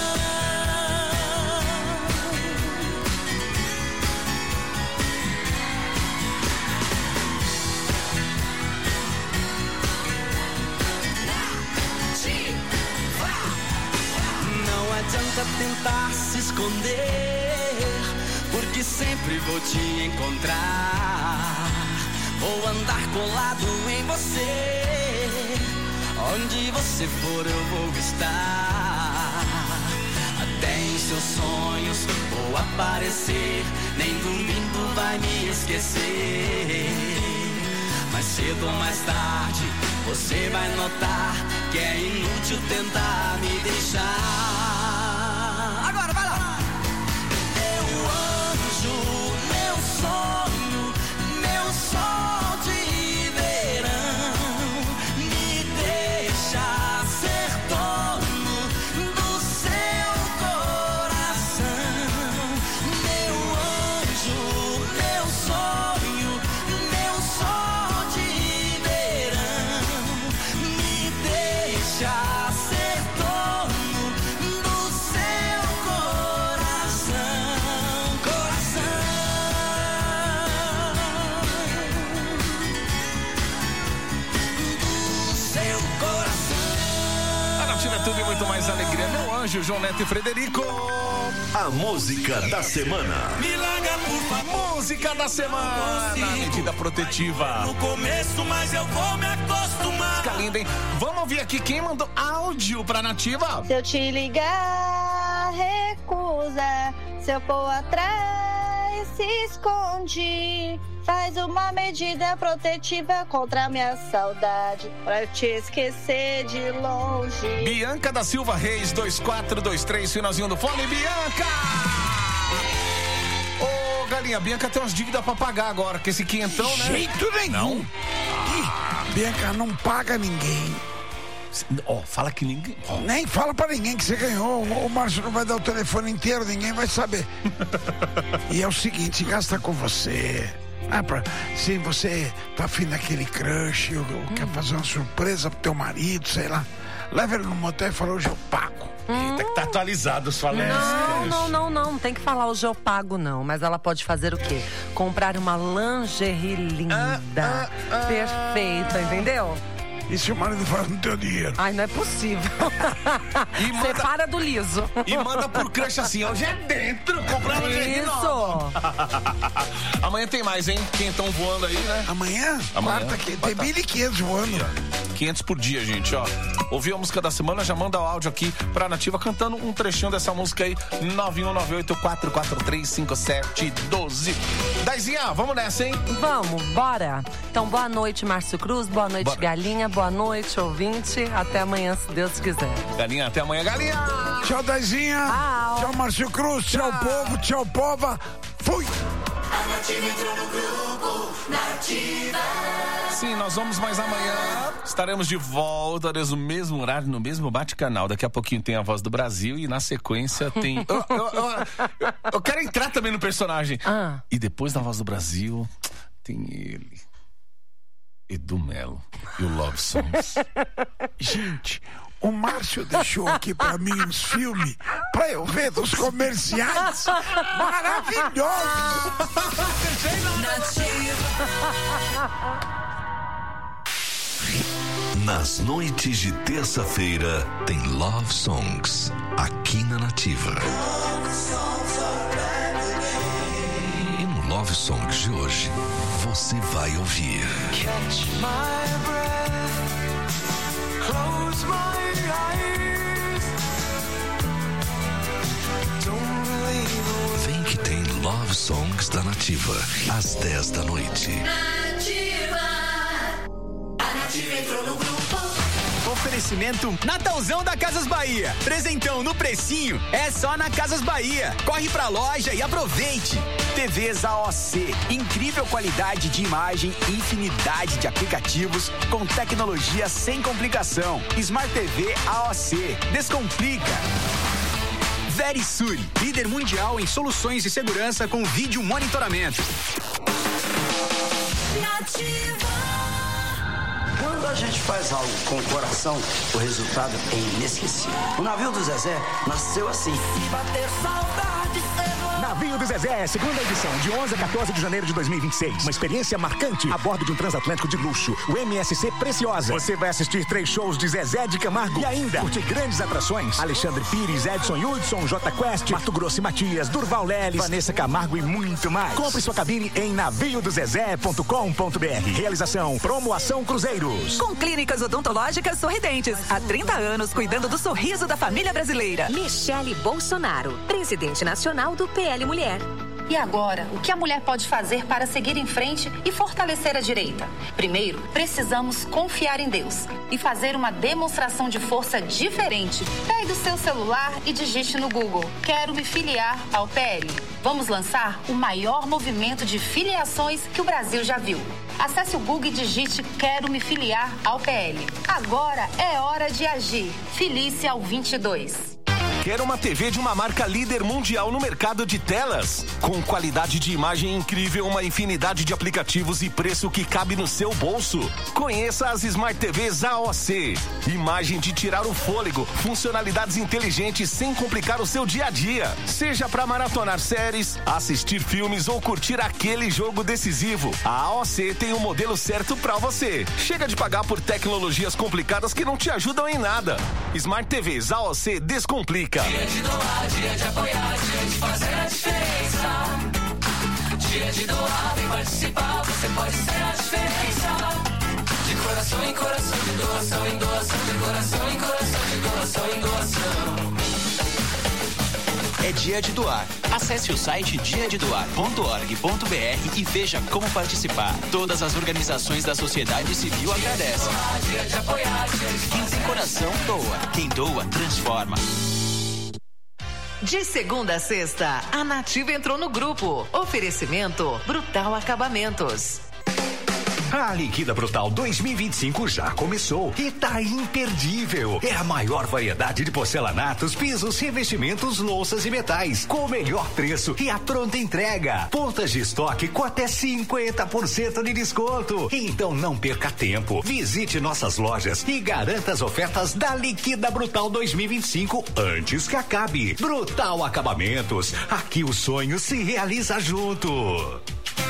Speaker 7: Não adianta tentar se esconder, porque sempre vou te encontrar. Vou andar colado em você, onde você for eu vou estar. Até em seus sonhos vou aparecer, nem dormindo vai me esquecer. Mais cedo ou mais tarde você vai notar que é inútil tentar me deixar. Agora vai lá! Meu anjo, meu sonho, meu sol de verão, me deixa ser dono do seu coração. Meu anjo, meu sonho, meu sol de verão, me deixa ser dono do
Speaker 3: mais alegria, meu anjo, João Neto e Frederico.
Speaker 9: A música da semana.
Speaker 4: Me larga, por favor.
Speaker 3: Música da semana. Medida protetiva.
Speaker 4: No começo, mas eu vou me acostumar.
Speaker 3: Fica linda, hein? Vamos ouvir aqui quem mandou áudio pra Nativa.
Speaker 10: Se eu te ligar, recusa. Se eu for atrás, se esconde. Faz uma medida protetiva contra a minha saudade, pra eu te esquecer de longe.
Speaker 3: Bianca da Silva Reis, dois quatro dois três, finalzinho do fone. Bianca! Ô, galinha, a Bianca tem umas dívidas pra pagar agora, que esse quinhentão, né?
Speaker 1: Jeito nenhum.
Speaker 3: Não?
Speaker 1: Ih, Bianca não paga ninguém.
Speaker 3: Ó, oh, fala que ninguém... Oh.
Speaker 1: Nem fala pra ninguém que você ganhou. O Márcio não vai dar o telefone inteiro, ninguém vai saber. E é o seguinte, gasta com você. Ah, pra, se você tá afim daquele crush, ou, ou hum. quer fazer uma surpresa pro teu marido, sei lá, leva ele no motel e fala, hoje eu pago.
Speaker 3: Hum. Eita, que tá atualizado os falantes.
Speaker 2: Não, não, não, não, não tem que falar hoje eu pago, não. Mas ela pode fazer o quê? Comprar uma lingerie linda, ah, ah, ah. perfeita, entendeu?
Speaker 1: E se o marido faz no teu dinheiro?
Speaker 2: Ai, não é possível.
Speaker 3: E manda...
Speaker 2: Separa do liso.
Speaker 3: E manda por crush assim, hoje é dentro, comprar lingerie nova. Isso. Amanhã tem mais, hein? Quentão voando aí, né?
Speaker 1: Amanhã?
Speaker 3: Amanhã.
Speaker 1: Quarta, que tem mil e quinhentos voando.
Speaker 3: quinhentos por dia, gente, ó. Ouviu a música da semana, já manda o áudio aqui pra Nativa cantando um trechinho dessa música aí. nove um nove oito quatro quatro três cinco sete um dois. Daizinha, vamos nessa, hein?
Speaker 2: Vamos, bora. Então, boa noite, Márcio Cruz. Boa noite, bora. Galinha. Boa noite, ouvinte. Até amanhã, se Deus quiser.
Speaker 3: Galinha, até amanhã, Galinha.
Speaker 1: Tchau, Daizinha.
Speaker 2: Tchau.
Speaker 1: Tchau, Márcio Cruz. Tchau, tchau, povo. Tchau, pova. Fui.
Speaker 4: A Nativa entrou no grupo. Nativa.
Speaker 3: Sim, nós vamos mais amanhã. Estaremos de volta no mesmo horário, no mesmo bate-canal. Daqui a pouquinho tem a Voz do Brasil e na sequência tem... eu, eu, eu, eu, eu quero entrar também no personagem.
Speaker 2: Ah.
Speaker 3: E depois da Voz do Brasil tem ele, Edu Melo e o Love Songs.
Speaker 1: Gente, o Márcio deixou aqui pra mim uns filmes pra eu ver dos comerciais maravilhosos.
Speaker 9: Nas noites de terça-feira tem Love Songs aqui na Nativa. E no Love Songs de hoje você vai ouvir
Speaker 4: Catch my breath, close my eyes. Don't believe.
Speaker 9: Vem que tem Love Songs da Nativa às dez da noite.
Speaker 4: Nativa. A Nativa entrou no grupo.
Speaker 8: Oferecimento Natalzão da Casas Bahia. Presentão no precinho é só na Casas Bahia. Corre pra loja e aproveite. T Vs A O C, incrível qualidade de imagem, infinidade de aplicativos com tecnologia sem complicação. Smart T V A O C, descomplica. Verisure, líder mundial em soluções de segurança com vídeo monitoramento.
Speaker 4: Nativa.
Speaker 22: Quando a gente faz algo com o coração, o resultado é inesquecível. O navio do Zezé nasceu assim.
Speaker 4: Se bater saudade,
Speaker 23: Navio do Zezé, segunda edição, de onze a quatorze de janeiro de dois mil e vinte e seis. Uma experiência marcante a bordo de um transatlântico de luxo, o M S C Preciosa. Você vai assistir três shows de Zezé de Camargo e ainda curtir grandes atrações: Alexandre Pires, Edson Hudson, J Quest, Mato Grosso e Matias, Durval Leles, Vanessa Camargo e muito mais. Compre sua cabine em navio do zezé ponto com ponto br. Realização Promoação Cruzeiros.
Speaker 24: Com clínicas odontológicas sorridentes. Há trinta anos cuidando do sorriso da família brasileira.
Speaker 25: Michele Bolsonaro, presidente nacional do P L Mulher.
Speaker 26: E agora, o que a mulher pode fazer para seguir em frente e fortalecer a direita? Primeiro, precisamos confiar em Deus e fazer uma demonstração de força diferente. Pegue o seu celular e digite no Google: quero me filiar ao P L. Vamos lançar o maior movimento de filiações que o Brasil já viu. Acesse o Google e digite quero me filiar ao P L. Agora é hora de agir. Filie-se ao vinte e dois.
Speaker 9: Quer uma T V de uma marca líder mundial no mercado de telas? Com qualidade de imagem incrível, uma infinidade de aplicativos e preço que cabe no seu bolso? Conheça as Smart T Vs A O C. Imagem de tirar o fôlego, funcionalidades inteligentes sem complicar o seu dia a dia. Seja para maratonar séries, assistir filmes ou curtir aquele jogo decisivo, a A O C tem o modelo certo para você. Chega de pagar por tecnologias complicadas que não te ajudam em nada. Smart T Vs A O C descomplica.
Speaker 4: Dia de doar, dia de apoiar, dia de fazer a diferença. Dia de doar, vem participar, você pode ser a diferença. De coração em coração, de doação em doação, de coração em coração, de doação em doação.
Speaker 11: É dia de doar. Acesse o site dia de doar ponto org ponto br e veja como participar. Todas as organizações da sociedade civil agradecem. Quem tem coração, doa. Quem doa, transforma.
Speaker 12: De segunda a sexta, a Nativa entrou no grupo. Oferecimento Brutal Acabamentos.
Speaker 23: A Liquida Brutal dois mil e vinte e cinco já começou e tá imperdível. É a maior variedade de porcelanatos, pisos, revestimentos, louças e metais, com o melhor preço e a pronta entrega. Pontas de estoque com até cinquenta por cento de desconto. Então não perca tempo. Visite nossas lojas e garanta as ofertas da Liquida Brutal dois mil e vinte e cinco antes que acabe. Brutal Acabamentos. Aqui o sonho se realiza junto.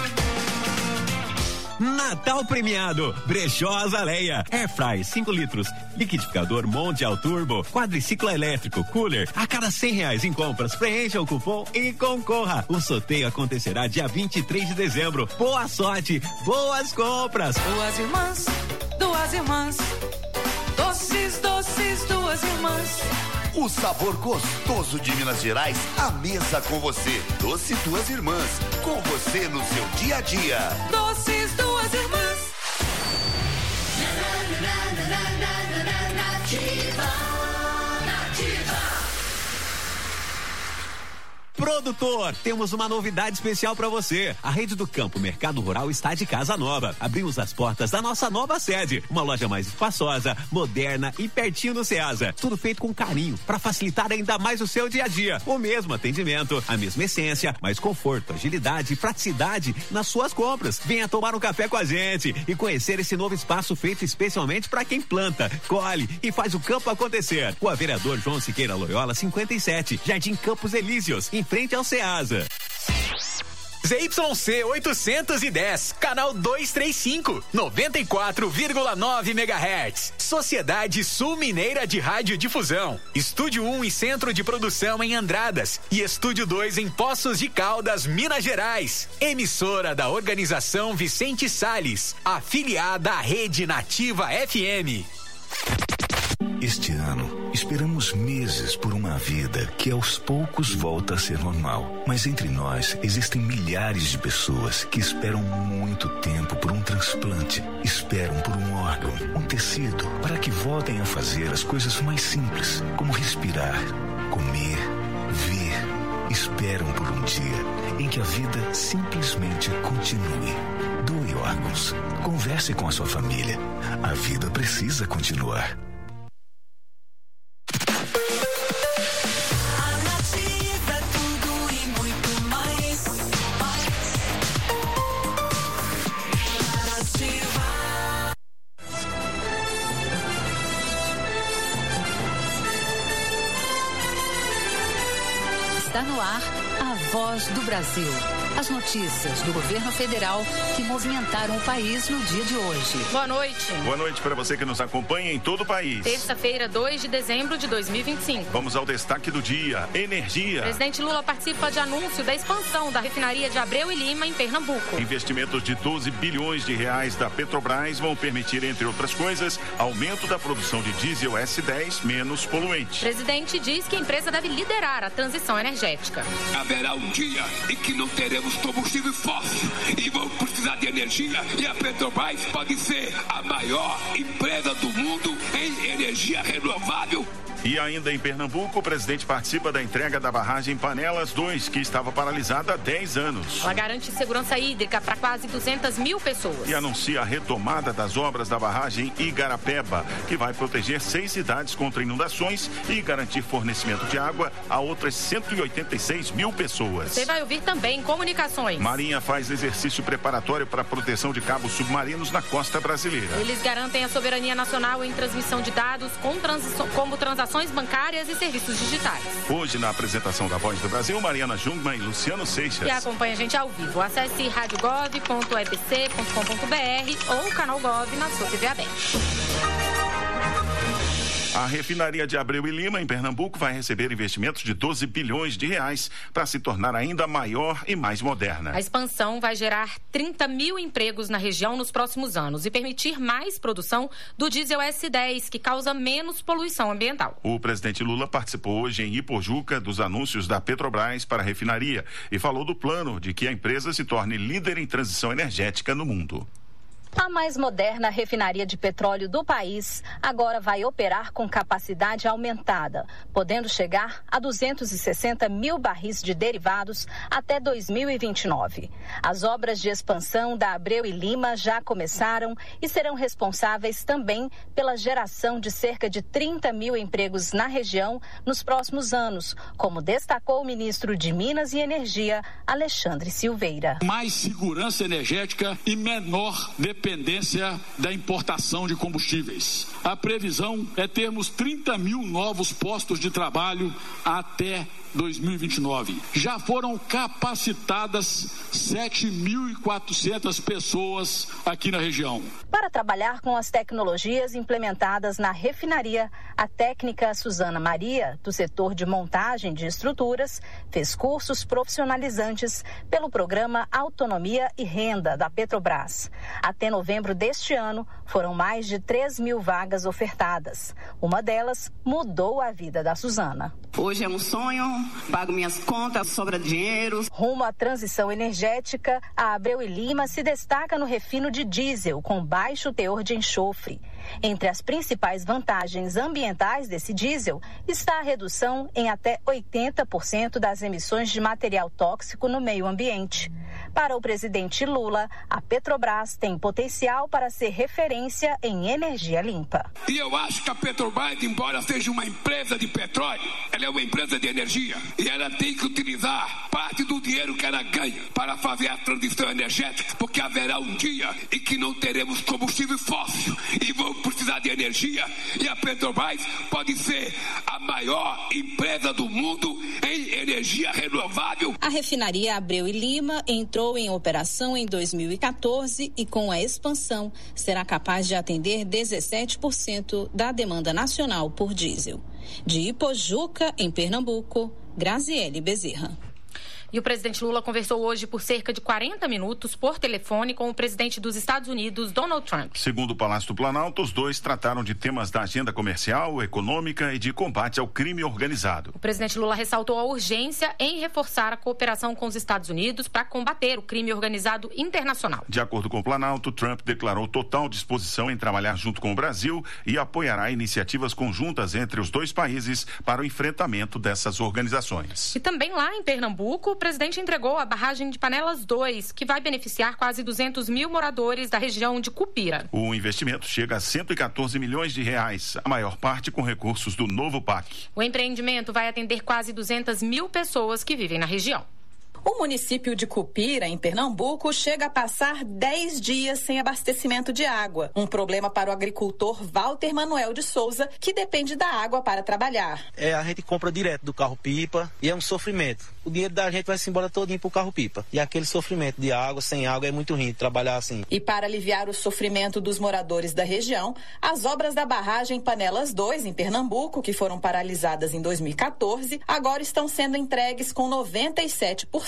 Speaker 13: Natal premiado, Brechó Azaleia, Airfry cinco litros, liquidificador Mondial Turbo, quadriciclo elétrico, cooler, a cada cem reais em compras, preencha o cupom e concorra. O sorteio acontecerá dia vinte e três de dezembro. Boa sorte, boas compras.
Speaker 7: Duas irmãs, duas irmãs, doces, doces, duas irmãs.
Speaker 14: O sabor gostoso de Minas Gerais, à mesa com você. Doce Duas Irmãs, com você no seu dia a dia.
Speaker 7: Doces Duas Irmãs.
Speaker 13: Produtor, temos uma novidade especial para você. A Rede do Campo Mercado Rural está de casa nova. Abrimos as portas da nossa nova sede. Uma loja mais espaçosa, moderna e pertinho do Ceasa. Tudo feito com carinho para facilitar ainda mais o seu dia a dia. O mesmo atendimento, a mesma essência, mais conforto, agilidade e praticidade nas suas compras. Venha tomar um café com a gente e conhecer esse novo espaço feito especialmente para quem planta, colhe e faz o campo acontecer. O vereador João Siqueira Loyola cinquenta e sete, Jardim Campos Elíseos, em frente ao Ceasa.
Speaker 8: Z Y C oitocentos e dez, canal duzentos e trinta e cinco, noventa e quatro vírgula nove megahertz. Sociedade Sul Mineira de Radiodifusão. Estúdio um e Centro de Produção em Andradas. E Estúdio dois em Poços de Caldas, Minas Gerais. Emissora da Organização Vicente Salles, afiliada à Rede Nativa F M.
Speaker 23: Este ano, esperamos meses por uma vida que aos poucos volta a ser normal. Mas entre nós, existem milhares de pessoas que esperam muito tempo por um transplante. Esperam por um órgão, um tecido, para que voltem a fazer as coisas mais simples, como respirar, comer, ver. Esperam por um dia em que a vida simplesmente continue. Doe órgãos. Converse com a sua família. A vida precisa continuar.
Speaker 25: Está no ar a Voz do Brasil. As notícias do governo federal que movimentaram o país no dia de hoje.
Speaker 15: Boa noite.
Speaker 16: Boa noite para você que nos acompanha em todo o país.
Speaker 15: Terça-feira, dois de dezembro de dois mil e vinte e cinco.
Speaker 16: Vamos ao destaque do dia: energia.
Speaker 15: Presidente Lula participa de anúncio da expansão da refinaria de Abreu e Lima, em Pernambuco.
Speaker 16: Investimentos de doze bilhões de reais da Petrobras vão permitir, entre outras coisas, aumento da produção de diesel S dez menos poluente.
Speaker 15: Presidente diz que a empresa deve liderar a transição energética.
Speaker 27: Haverá um dia em que não teremos combustível fóssil e vamos precisar de energia, e a Petrobras pode ser a maior empresa do mundo em energia renovável.
Speaker 16: E ainda em Pernambuco, o presidente participa da entrega da barragem Panelas dois, que estava paralisada há dez anos.
Speaker 15: Ela garante segurança hídrica para quase duzentas mil pessoas.
Speaker 16: E anuncia a retomada das obras da barragem Igarapeba, que vai proteger seis cidades contra inundações e garantir fornecimento de água a outras cento e oitenta e seis mil pessoas.
Speaker 15: Você vai ouvir também comunicações.
Speaker 16: Marinha faz exercício preparatório para a proteção de cabos submarinos na costa brasileira.
Speaker 15: Eles garantem a soberania nacional em transmissão de dados, com transição, como transações bancárias e serviços digitais.
Speaker 16: Hoje, na apresentação da Voz do Brasil, Mariana Jungmann e Luciano Seixas.
Speaker 15: E acompanha a gente ao vivo. Acesse rádio gov ponto e b c ponto com ponto b r ou o canal Gov na sua T V aberta.
Speaker 16: A refinaria de Abreu e Lima, em Pernambuco, vai receber investimentos de doze bilhões de reais para se tornar ainda maior e mais moderna.
Speaker 15: A expansão vai gerar trinta mil empregos na região nos próximos anos e permitir mais produção do diesel S dez, que causa menos poluição ambiental.
Speaker 16: O presidente Lula participou hoje em Ipojuca dos anúncios da Petrobras para a refinaria e falou do plano de que a empresa se torne líder em transição energética no mundo.
Speaker 26: A mais moderna refinaria de petróleo do país agora vai operar com capacidade aumentada, podendo chegar a duzentos e sessenta mil barris de derivados até dois mil e vinte e nove. As obras de expansão da Abreu e Lima já começaram e serão responsáveis também pela geração de cerca de trinta mil empregos na região nos próximos anos, como destacou o ministro de Minas e Energia, Alexandre Silveira.
Speaker 27: Mais segurança energética e menor dependência dependência da importação de combustíveis. A previsão é termos trinta mil novos postos de trabalho até dois mil e vinte e nove. Já foram capacitadas sete mil e quatrocentas pessoas aqui na região.
Speaker 26: Para trabalhar com as tecnologias implementadas na refinaria, a técnica Suzana Maria, do setor de montagem de estruturas, fez cursos profissionalizantes pelo programa Autonomia e Renda da Petrobras. Até novembro deste ano, foram mais de três mil vagas ofertadas. Uma delas mudou a vida da Suzana.
Speaker 5: Hoje é um sonho, pago minhas contas, sobra dinheiro.
Speaker 26: Rumo à transição energética, a Abreu e Lima se destaca no refino de diesel com baixo teor de enxofre. Entre as principais vantagens ambientais desse diesel está a redução em até oitenta por cento das emissões de material tóxico no meio ambiente. Para o presidente Lula, a Petrobras tem potencial para ser referência em energia limpa.
Speaker 27: E eu acho que a Petrobras, embora seja uma empresa de petróleo, ela é uma empresa de energia. E ela tem que utilizar parte do dinheiro que ela ganha para fazer a transição energética, porque haverá um dia em que não teremos combustível fóssil e vamos precisar de energia, e a Petrobras pode ser a maior empresa do mundo em energia renovável.
Speaker 26: A refinaria Abreu e Lima entrou em operação em dois mil e quatorze e com a expansão será capaz de atender dezessete por cento da demanda nacional por diesel. De Ipojuca, em Pernambuco, Graziele Bezerra.
Speaker 15: E o presidente Lula conversou hoje por cerca de quarenta minutos por telefone com o presidente dos Estados Unidos, Donald Trump.
Speaker 16: Segundo o Palácio do Planalto, os dois trataram de temas da agenda comercial, econômica e de combate ao crime organizado.
Speaker 15: O presidente Lula ressaltou a urgência em reforçar a cooperação com os Estados Unidos para combater o crime organizado internacional.
Speaker 16: De acordo com o Planalto, Trump declarou total disposição em trabalhar junto com o Brasil e apoiará iniciativas conjuntas entre os dois países para o enfrentamento dessas organizações.
Speaker 15: E também lá em Pernambuco, o presidente entregou a barragem de Panelas dois, que vai beneficiar quase duzentos mil moradores da região de Cupira.
Speaker 16: O investimento chega a cento e quatorze milhões de reais, a maior parte com recursos do novo P A C.
Speaker 15: O empreendimento vai atender quase duzentas mil pessoas que vivem na região.
Speaker 24: O município de Cupira, em Pernambuco, chega a passar dez dias sem abastecimento de água. Um problema para o agricultor Walter Manuel de Souza, que depende da água para trabalhar.
Speaker 6: É, a gente compra direto do carro-pipa e é um sofrimento. O dinheiro da gente vai-se embora todinho pro carro-pipa. E aquele sofrimento de água, sem água, é muito ruim trabalhar assim.
Speaker 24: E para aliviar o sofrimento dos moradores da região, as obras da barragem Panelas dois, em Pernambuco, que foram paralisadas em dois mil e quatorze, agora estão sendo entregues com noventa e sete por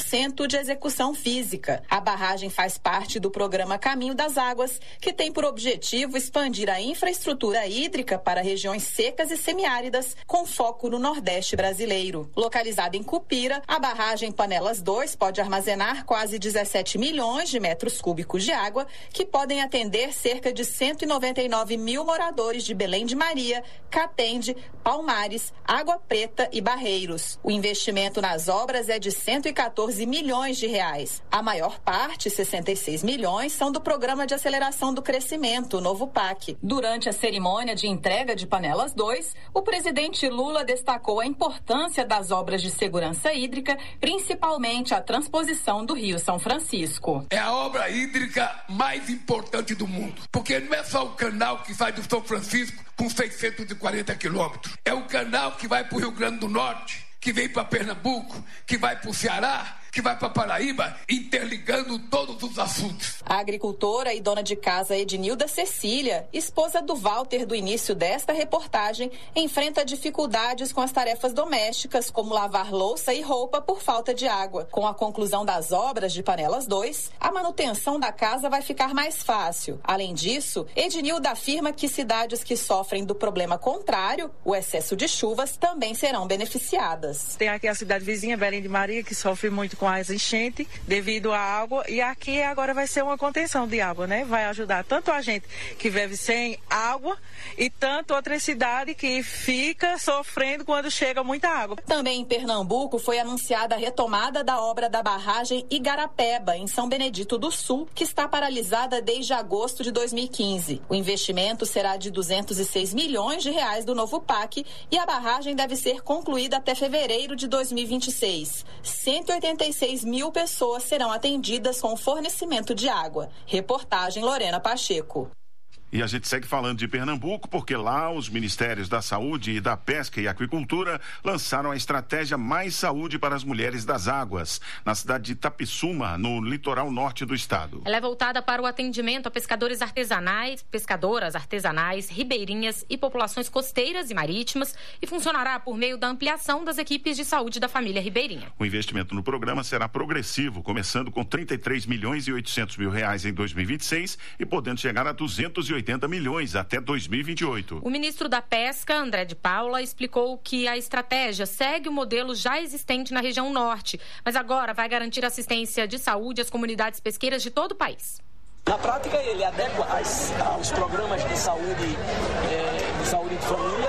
Speaker 24: cento de execução física. A barragem faz parte do programa Caminho das Águas, que tem por objetivo expandir a infraestrutura hídrica para regiões secas e semiáridas, com foco no Nordeste brasileiro. Localizada em Cupira, a barragem Panelas dois pode armazenar quase dezessete milhões de metros cúbicos de água, que podem atender cerca de cento e noventa e nove mil moradores de Belém de Maria, Catende, Palmares, Água Preta e Barreiros. O investimento nas obras é de cento e quatorze milhões de reais. A maior parte, sessenta e seis milhões, são do Programa de Aceleração do Crescimento, o novo P A C. Durante a cerimônia de entrega de Panelas dois, o presidente Lula destacou a importância das obras de segurança hídrica, principalmente a transposição do Rio São Francisco.
Speaker 27: É a obra hídrica mais importante do mundo, porque não é só o canal que sai do São Francisco com seiscentos e quarenta quilômetros, é o canal que vai para o Rio Grande do Norte, que vem para Pernambuco, que vai para o Ceará, que vai para Paraíba, interligando todos os assuntos.
Speaker 24: A agricultora e dona de casa Ednilda Cecília, esposa do Walter do início desta reportagem, enfrenta dificuldades com as tarefas domésticas, como lavar louça e roupa por falta de água. Com a conclusão das obras de Panelas dois, a manutenção da casa vai ficar mais fácil. Além disso, Ednilda afirma que cidades que sofrem do problema contrário, o excesso de chuvas, também serão beneficiadas.
Speaker 2: Tem aqui a cidade vizinha, Belém de Maria, que sofre muito com as enchentes devido à água, e aqui agora vai ser uma contenção de água, né? Vai ajudar tanto a gente que vive sem água e tanto outra cidade que fica sofrendo quando chega muita água.
Speaker 24: Também em Pernambuco foi anunciada a retomada da obra da barragem Igarapeba, em São Benedito do Sul, que está paralisada desde agosto de dois mil e quinze. O investimento será de duzentos e seis milhões de reais do novo P A C e a barragem deve ser concluída até fevereiro de dois mil e vinte e seis. cento e oitenta e seis mil pessoas serão atendidas com fornecimento de água. Reportagem Lorena Pacheco.
Speaker 16: E a gente segue falando de Pernambuco, porque lá os Ministérios da Saúde e da Pesca e Aquicultura lançaram a estratégia Mais Saúde para as Mulheres das Águas, na cidade de Itapissuma, no litoral norte do estado.
Speaker 15: Ela é voltada para o atendimento a pescadores artesanais, pescadoras artesanais, ribeirinhas e populações costeiras e marítimas, e funcionará por meio da ampliação das equipes de saúde da família ribeirinha.
Speaker 16: O investimento no programa será progressivo, começando com trinta e três milhões e oitocentos mil reais em dois mil e vinte e seis e podendo chegar a duzentos e oitenta milhões até dois mil e vinte e oito.
Speaker 15: O ministro da Pesca, André de Paula, explicou que a estratégia segue o modelo já existente na região norte, mas agora vai garantir assistência de saúde às comunidades pesqueiras de todo o país.
Speaker 10: Na prática, ele adequa as, aos programas de saúde, eh, de saúde de família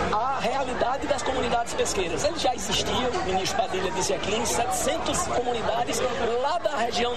Speaker 10: à realidade das comunidades pesqueiras. Ele já existia, o ministro Padilha disse aqui, em setecentas comunidades lá da região